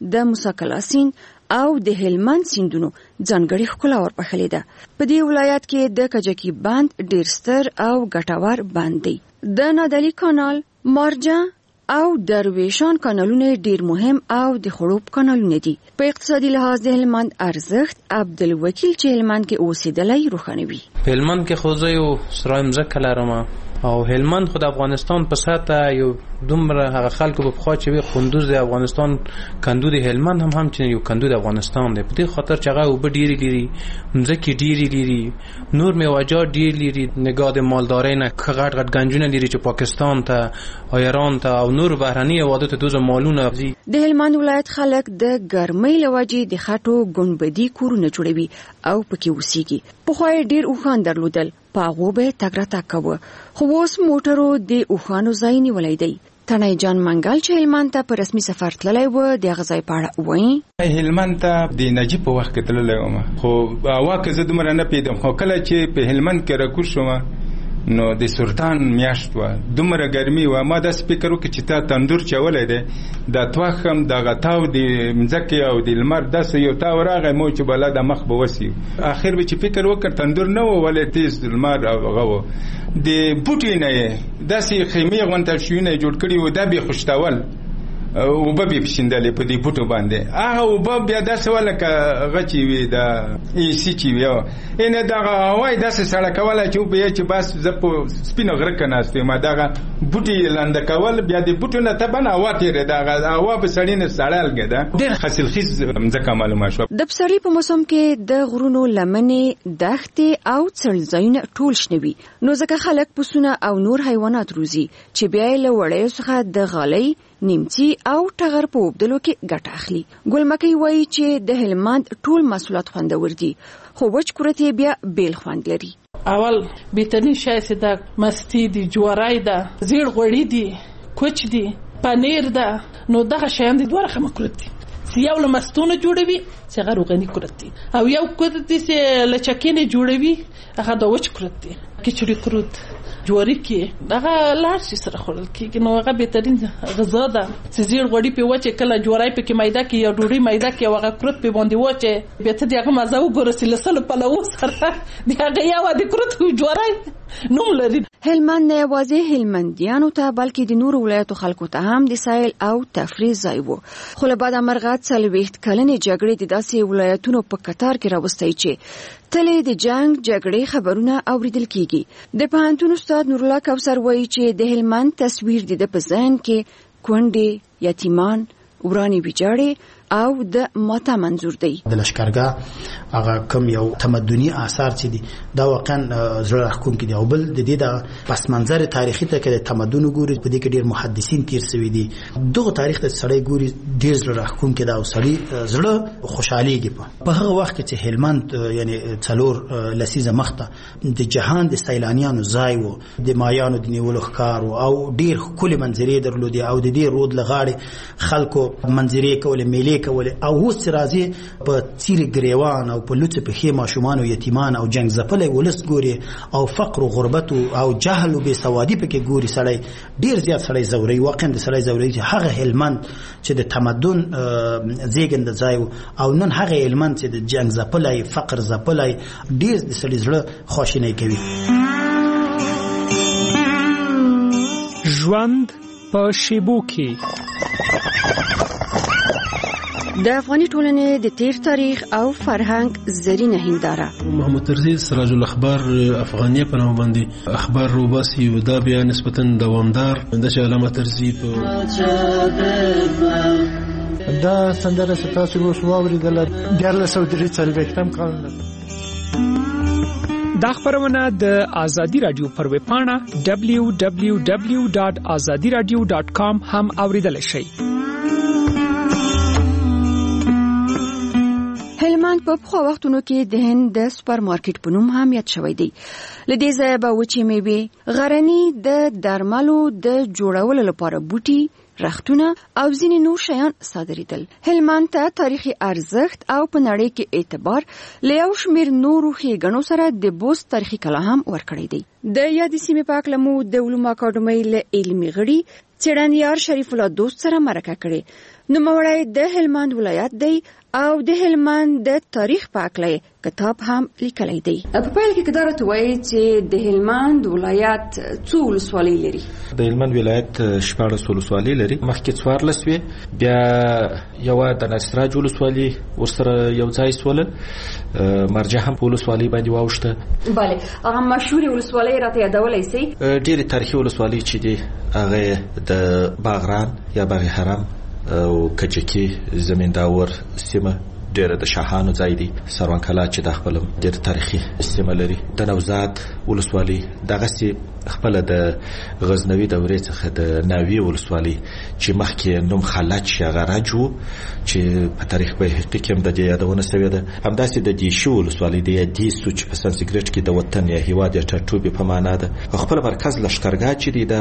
د موسکلاسین او د هلمند سیندونو ځانګړي ښکلا ورپخلې ده. په دې ولایت کې د کجکی بند ډیر ستر او ګټور بند دی. د نادعلي کانال، مارجه او درویشان کانالونه ډیر مهم او د خړوب کانالونه دي. په اقتصادي لحاظ د هلمند ارزښت عبدالوکیل چې هلمند کې اوسېدلی روښانوي. په هلمند کې خو زه یو سرای مځکه لرم او هلمند خو د افغانستان په سطح یو دومره هغه خلکو په پخوا چې وي قندوز د افغانستان کندو د هلمند هم هم چې یو کندو د افغانستان دی. په دې خاطر چې هغه اوبه ډېرې لري، مځکې ډېرې لري، نور میوه‌جات ډېر لري، نګاه د مالدارۍ نه غټ غټ ګنجونه لري چې پاکستان ته او ایران ته او نور بهرني هېوادو ته دوزه مالونه ځي. د هلمند ولایت خلک د ګرمۍ له وجې د خټو ګنبدي کورونه جوړوي او پکې اوسېږي. پخوا یې ډېر اوښان درلودل، په هغو به یې تګ راتګ کوه، خو اوس موټرو د اوښانو ځای نیولی دی. تڼۍ جان منګل چې هلمند ته په رسمي سفر تللی و د هغه ځای په اړه وایي. هلمند ته د نجیب په وخت کې تللی وم، خو هوا که زه دومره نه پوهېدم، خو کله چې په هلمند کې راکوز شوم نو د سرطان میاشت وه، دومره ګرمي وه. ما داسې فکر وکړ چې تا تندور چولی دی، دا توخم دغه تاو د مځکې او د لمر داسې یو تاو راغی مو چې بلا د مخ به وسي. اخر به چې فکر وکړ تندور نه و ولې تیز لمر او هغه و. د بوټي نه یې داسې خیمې غونته شویونه یې جوړ کړي و، دا به خوشتول اوبه به پشیندلې په دې بوټو باندې. هغه اوبه بیا داسې وه لکه هغه چې وي د ایسي چې وي، یعنې دغه هوا یې داسې سړه کوله چې وپوهېږې چې بس زه په سپینه غره کې ناست یم. دغه بوټي یې لنده کول، بیا د بوټو نه طبعا هوا تېرېده، هغه هوا په سړي نه سړه لګېده. ډېر حاصلخیز مځکه معلومه شوه. د پسرلي په موسم کې د غرونو لمنې، دښتې او څړځایونه ټول شنه وي، نو ځکه خلک پسونه او نور حیوانات روزي چې بیا یې له وړیو څخه د غالۍ، نیمڅي او ټغر په وبدلو کې ګټه اخلي. ګلمکۍ وایي چې د هلمند ټول محصولات خوندور دي، خو وچ کورته بیا بیل خوند لري. اول بهترین شای چې دا مستی دي، جوارای ده، زیړ غوړي دي، کوچ دي، پنیر ده. نو دغه شیان دي دوه رقمه کورت دي، چې یو له مستونه جوړوي چې هغه روغني کورت دي، او یو کورت دي چې له چکینې جوړوي هغه د وچ کورت دي. کچړي کورت جواری کې دغه لار شي سره خورل کېږي، نو هغه بهترین غذا ده. چې زیړ غوړي په وچه کله جواری په کې میده کې یا ډوډۍ میده کې هغه کورت په باندې وچه بیا ته دغه مزه وګوره چې لسل په لو سره دغه یو د کورت جواری نوم لري. هلمند نه یوازې هلمندیانو ته بلکې د نورو ولایتو خلکو ته هم د سیل او تفریح ځای و. خو له بعده مرغه څلوېښت کلنې جګړې د داسې ولایتونو په کتار کې راوستی چې تلې د جنگ جګړې خبرونه اوریدل کیږي. د پوهنتون استاد نورالله کوثر وایي چې د هلمند تصویر د په ذهن کې کونډې، یتیمان، ورانی ویجاړې او د ماته منظور دی. د لشکرګاه هغه کم یو تمدني آثار چې دي دا واقعا زړه راښکونکي دي، او بل د دې د پس منظر تاریخي ته کې د تمدن ګوري، په دې کې ډېر محدثین تیر شوي دي. دغه تاریخ ته سړی ګوري ډېر زړه راښکونکي ده او سړی زړه خوشحالېږي. په هغه وخت کې چې هلمند یعنی څلور لسیزه مخته د جهان د سیلانیانو ځای و، د مایانو د نیولو ښکار و، او ډېر ښکلې منظرې درلودې، او د دې رود له غاړې خلکو منظرې کولې، میلې کولې. او اوس چې راځي په څیرې ګریوان او په لوڅې پښې ماشومان او یتیمان او جنګ ځپلی ولس ګوري، او فقر و غربت او جهل و بېسوادي پکې ګوري، سړی ډېر زیات سړی ځوروي. واقعا د سړی ځوروي چې هغه هلمند چې د تمدن زیږنده ځای و، او نن هغه هلمند چې د جنګ ځپلی، فقر ځپلی، ډېر د سړي زړه خواشینی کوي. ژوند په شیبو کې د افغاني ټولنې د تیر تاریخ او فرهنګ زرینه هنداره. محمد طرزي سراج الاخبار افغانیه په نوم باندې اخبار روباسي او دا بیا نسبتا دوامدار د علامه طرزي په دا سندره ستاسو اوس واوریدل د سعودي څلوېښتم کال. دا خبرونه د آزادی رادیو پر ویب پاڼه دبلیو دبلیو دبلیو ډاټ آزادي رادیو ډاټ کام هم اوریدل شئ. هلمند په پخوا وختونو کې د هند د سپر مارکیټ په نوم هم یاد شوی دی. له دې ځایه به وچې میوې، غرني د درملو د جوړولو لپاره بوټي، رختونه او ځینې نور شیان صادریدل. هلمند ته تاریخي ارزښت او په نړۍ کې اعتبار له یو شمېر نورو ښېګڼو سره د بوست تاریخي کلا هم ورکړی دی. د یادې سیمې په هکله مو د علومو اکاډمۍ له علمي غړي څېړنیار شریف الله دوست سره مرکه کړې. نوموړی د هلمند ولایت دی او د هلمند د تاریخ په اړه کتاب هم لیکلی دی. په پیل کې کدا راته وایي چې د هلمند ولایت څو ولسوالۍ لري؟ د هلمند ولایت شپاړس ولسوالۍ لري. مخکې څوارلس وې، بیا یوه د نصرراج ولسوالي ورسره یو ځای سوله، مرجع هم په ولسوالۍ باندې واوښته. بله، هغه مشهورې ولسوالۍ راته یادولی سئ؟ ډېرې تاریخي ولسوالۍ چې دي هغه د باغران یا باغ حرم او کجکی زمینداور سیمه ډېر د شاهانو ځای دی. سروان کلا چې د خپل ډېر تاریخي سیمه لري. د نوزاد ولسوالۍ دغه خپل د غزنوي دورې څخه د ناوی ولسوالۍ چې مخکې نوم خلج یا غرج وو چې په تاریخ به حقیقي هم د دې یادونه شوې ده. همداسې د دیشو ولسوالۍ د دیسو چې په سانسکریټ کې د وطن یا هیواد یا ټاټوبې په معنا ده. خپل مرکز لښکرګاه چې دی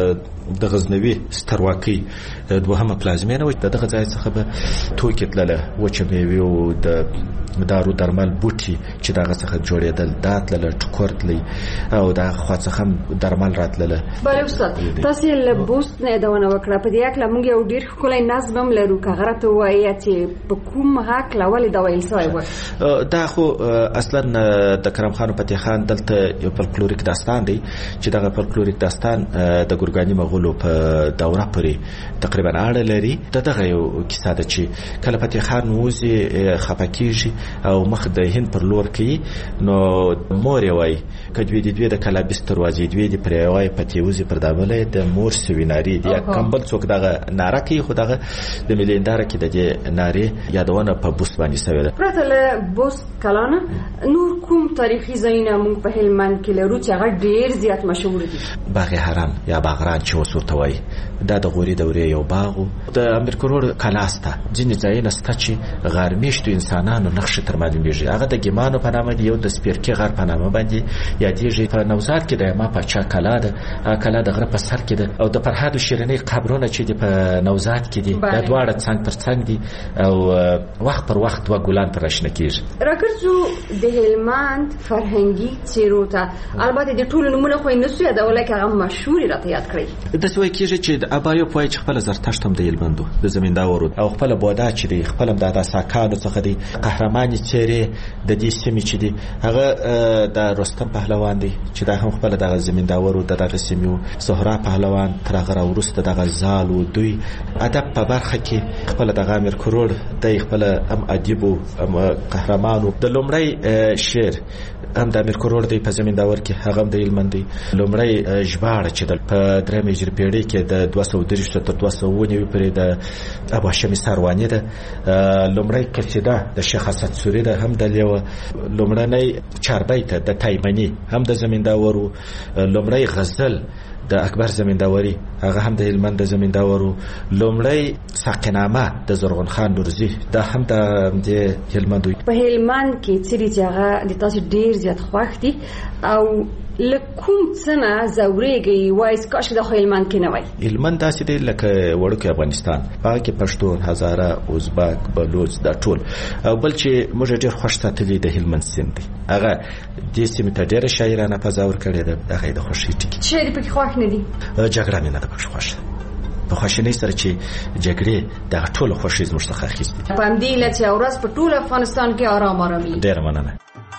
د غزنوي سترواکۍ دوهمه پلازمینه و. دغه ځای څخه به توکې تلله، وچه میوې او د دارو درمل بوټي چې دغه څخه جوړېدل، دا تلله ټکور تللی او د خوا څخه هم درمل راتلله. بله استاد، تاسې له بوست نه یادونه وکړه. په دې هکله موږ یو ډېر ښکلی نظم هم لرو، که هغه راته ووایي چې په کوم هکله ولې دا ویل سوی و؟ دا خو اصلا د کرم خان فتح خان دلته یو فولکلوریک داستان دی چې دغه فولکلوریک داستان د ګورګاني مغولو په دوره پورې تقریبا اړه لري. دغه یو کیسه ده چې کله فتح خان وځي خفه کېږي او مخ د هند پر لور کوي، نو مور یې وایي که دوی د دوی د کلابیس دروازې دوی د پرې وایي پتې وځي پر دا بله د مور سویناري یا کمبل څوک دغه ناره کوي، خو دغه د ملي هنداره کې د دې نارې یادونه په بوست باندې سوې ده. پرته له بوست کلانه نور کوم تاریخي ځایونه موږ په هلمند کې لرو چې هغه ډېر زیات مشهور دي؟ باغ حرم یا باغران چې اوس ورته وایي، دا د غوري دورې یو باغ و. د امیر کروړ کلا سته، ځینې ځایونه سته چې غارمیشتو انسانانو نقشې تر معلومېږي. هغه د ګیمانو په نامه دی، یو د سپیرکي غر په نامه باندې یادېږي. په نوزاد کې د یما پاچا کلا ده، هغه کلا د غره په سر کې ده. او د فرهاد و شیرینۍ قبرونه چې دي په نوزاد کې دي، دا دواړه څنګ تر څنګ دي او وخت پر وخت دوه ګلان پر راشنه کېږي. راګرځو د هلمند فرهنګي څېرو ته. البته د ټولو نومونه خو یې نسو یادولی، که هغه مشهورې راته یاد کړئ. داسې وایي کېږي چې د ابایوف وایي چې خپله زرتشت هم د هلمند و، د زمینداور او خپله بودا چې دی خپل هم د ساکانو څخه دی. قهرمانې څېرې د دې سیمې چې دی هغه د رستم پهلوان دی چې دا هم خپله دغه زمینداور و د دغه سیمې و. زهرا پهلوان تر هغه راوروسته دغه زال و. دوی ادب په برخه کې خپله دغه امیر کروړ دی خپله هم ادیب و هم قهرمان و. د لومړی شعر هم د امیر کروړ دی په زمینداور کې، هغه هم د هلمند دی. لومړی ژباړه چې په درېیمه هجري پېړۍ کې د دوه سوه دېرشو تر دوه سوه اووه نوي پورې د ابوهاشم سارواني ده. لومړی قصیده د شیخ اسد سوري ده، هم د لیوه. لومړنی چاربیته د تایمني هم د زمینداور و. لومړی غزل د اکبر زمینداوري هغه هم د هلمند د زمینداورو. لومړی ساقینامه د زرغون خان نورزي دا هم د هلمند. په هلمند کې څه دي چې هغه د تاسو ډېر زیات خوښ دي او له کوم څه نه ځورېږئ وایي کاش د هلمند کې نه وای؟ هلمند داسې دی لکه وړوکی افغانستان، په هغه کې پښتون، هزاره، ازبک، بلوچ دا ټول. او بل چې موږ ډېر خوښ ساتلی د هلمند سیند دی، هغه دې سیمې ته ډېره شاعرانه فضا ورکړې ده. هغه یې د خوښۍ ټکي. شاعري پکې خوښ نه دي؟ جګړه مې نه ده پکې خوښه. په خواشینۍ سره چې جګړې دغه ټوله خوښۍ زموږ څخه اخیستې. په همدې علت چې ورځ په ټول افغانستان کې آرام آرام وي. ډېره مننه.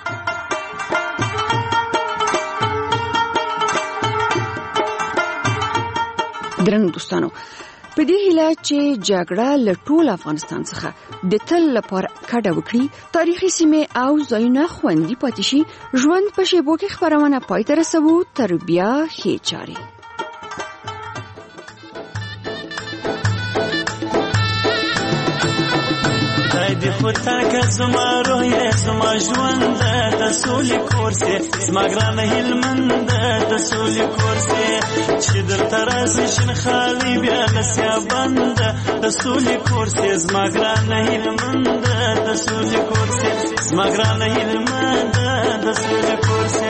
درنو دوستانو، په دې هیله چې جګړه له ټول افغانستان څخه د تل لپاره کډه وکړي، تاریخي سیمې او ځایونه خوندي پاتې شي، ژوند په شیبو کې خپرونه پای ته رسوو. تر بیا ښې چارې. دی خودتا که زما روح زما ژوند د سولې کورسې زما ګرانه هلمند د سولې کورسې چې درته راسي شین خالي بیا لسیا بند د سولې کورسې زما ګرانه هلمند د سولې کورسې زما ګرانه هلمند د سولې کورسې.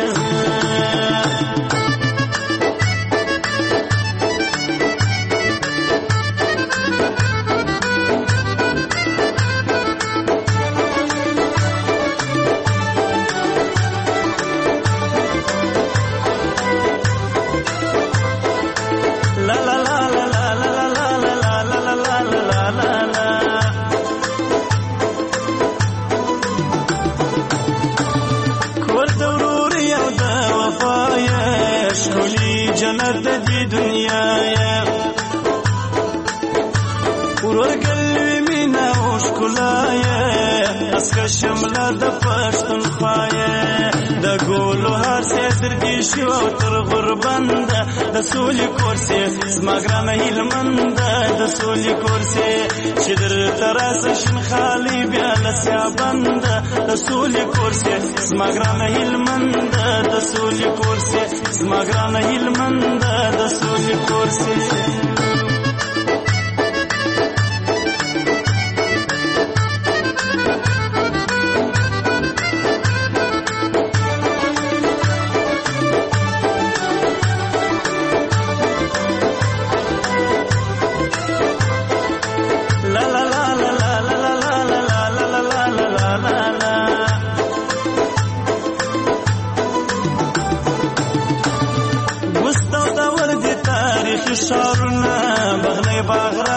La la la la la la la la la la la la la la جنت دی دنیا ورور قلبي مینا او ښکلایه اسکه شمله د پښتونخوایه د ګولو هر څه تر دې شو او تر غربنده د سولې کورسې زما ګرانه هیلمنده د سولې کورسې چې درته راسه شین خالي بیا لسیا بنده د سولې کورسې زما ګرانه هیلمنده د سولې کورسې زما ګرانه هیلمنده د سولې کورسې شارونه بغلې باغ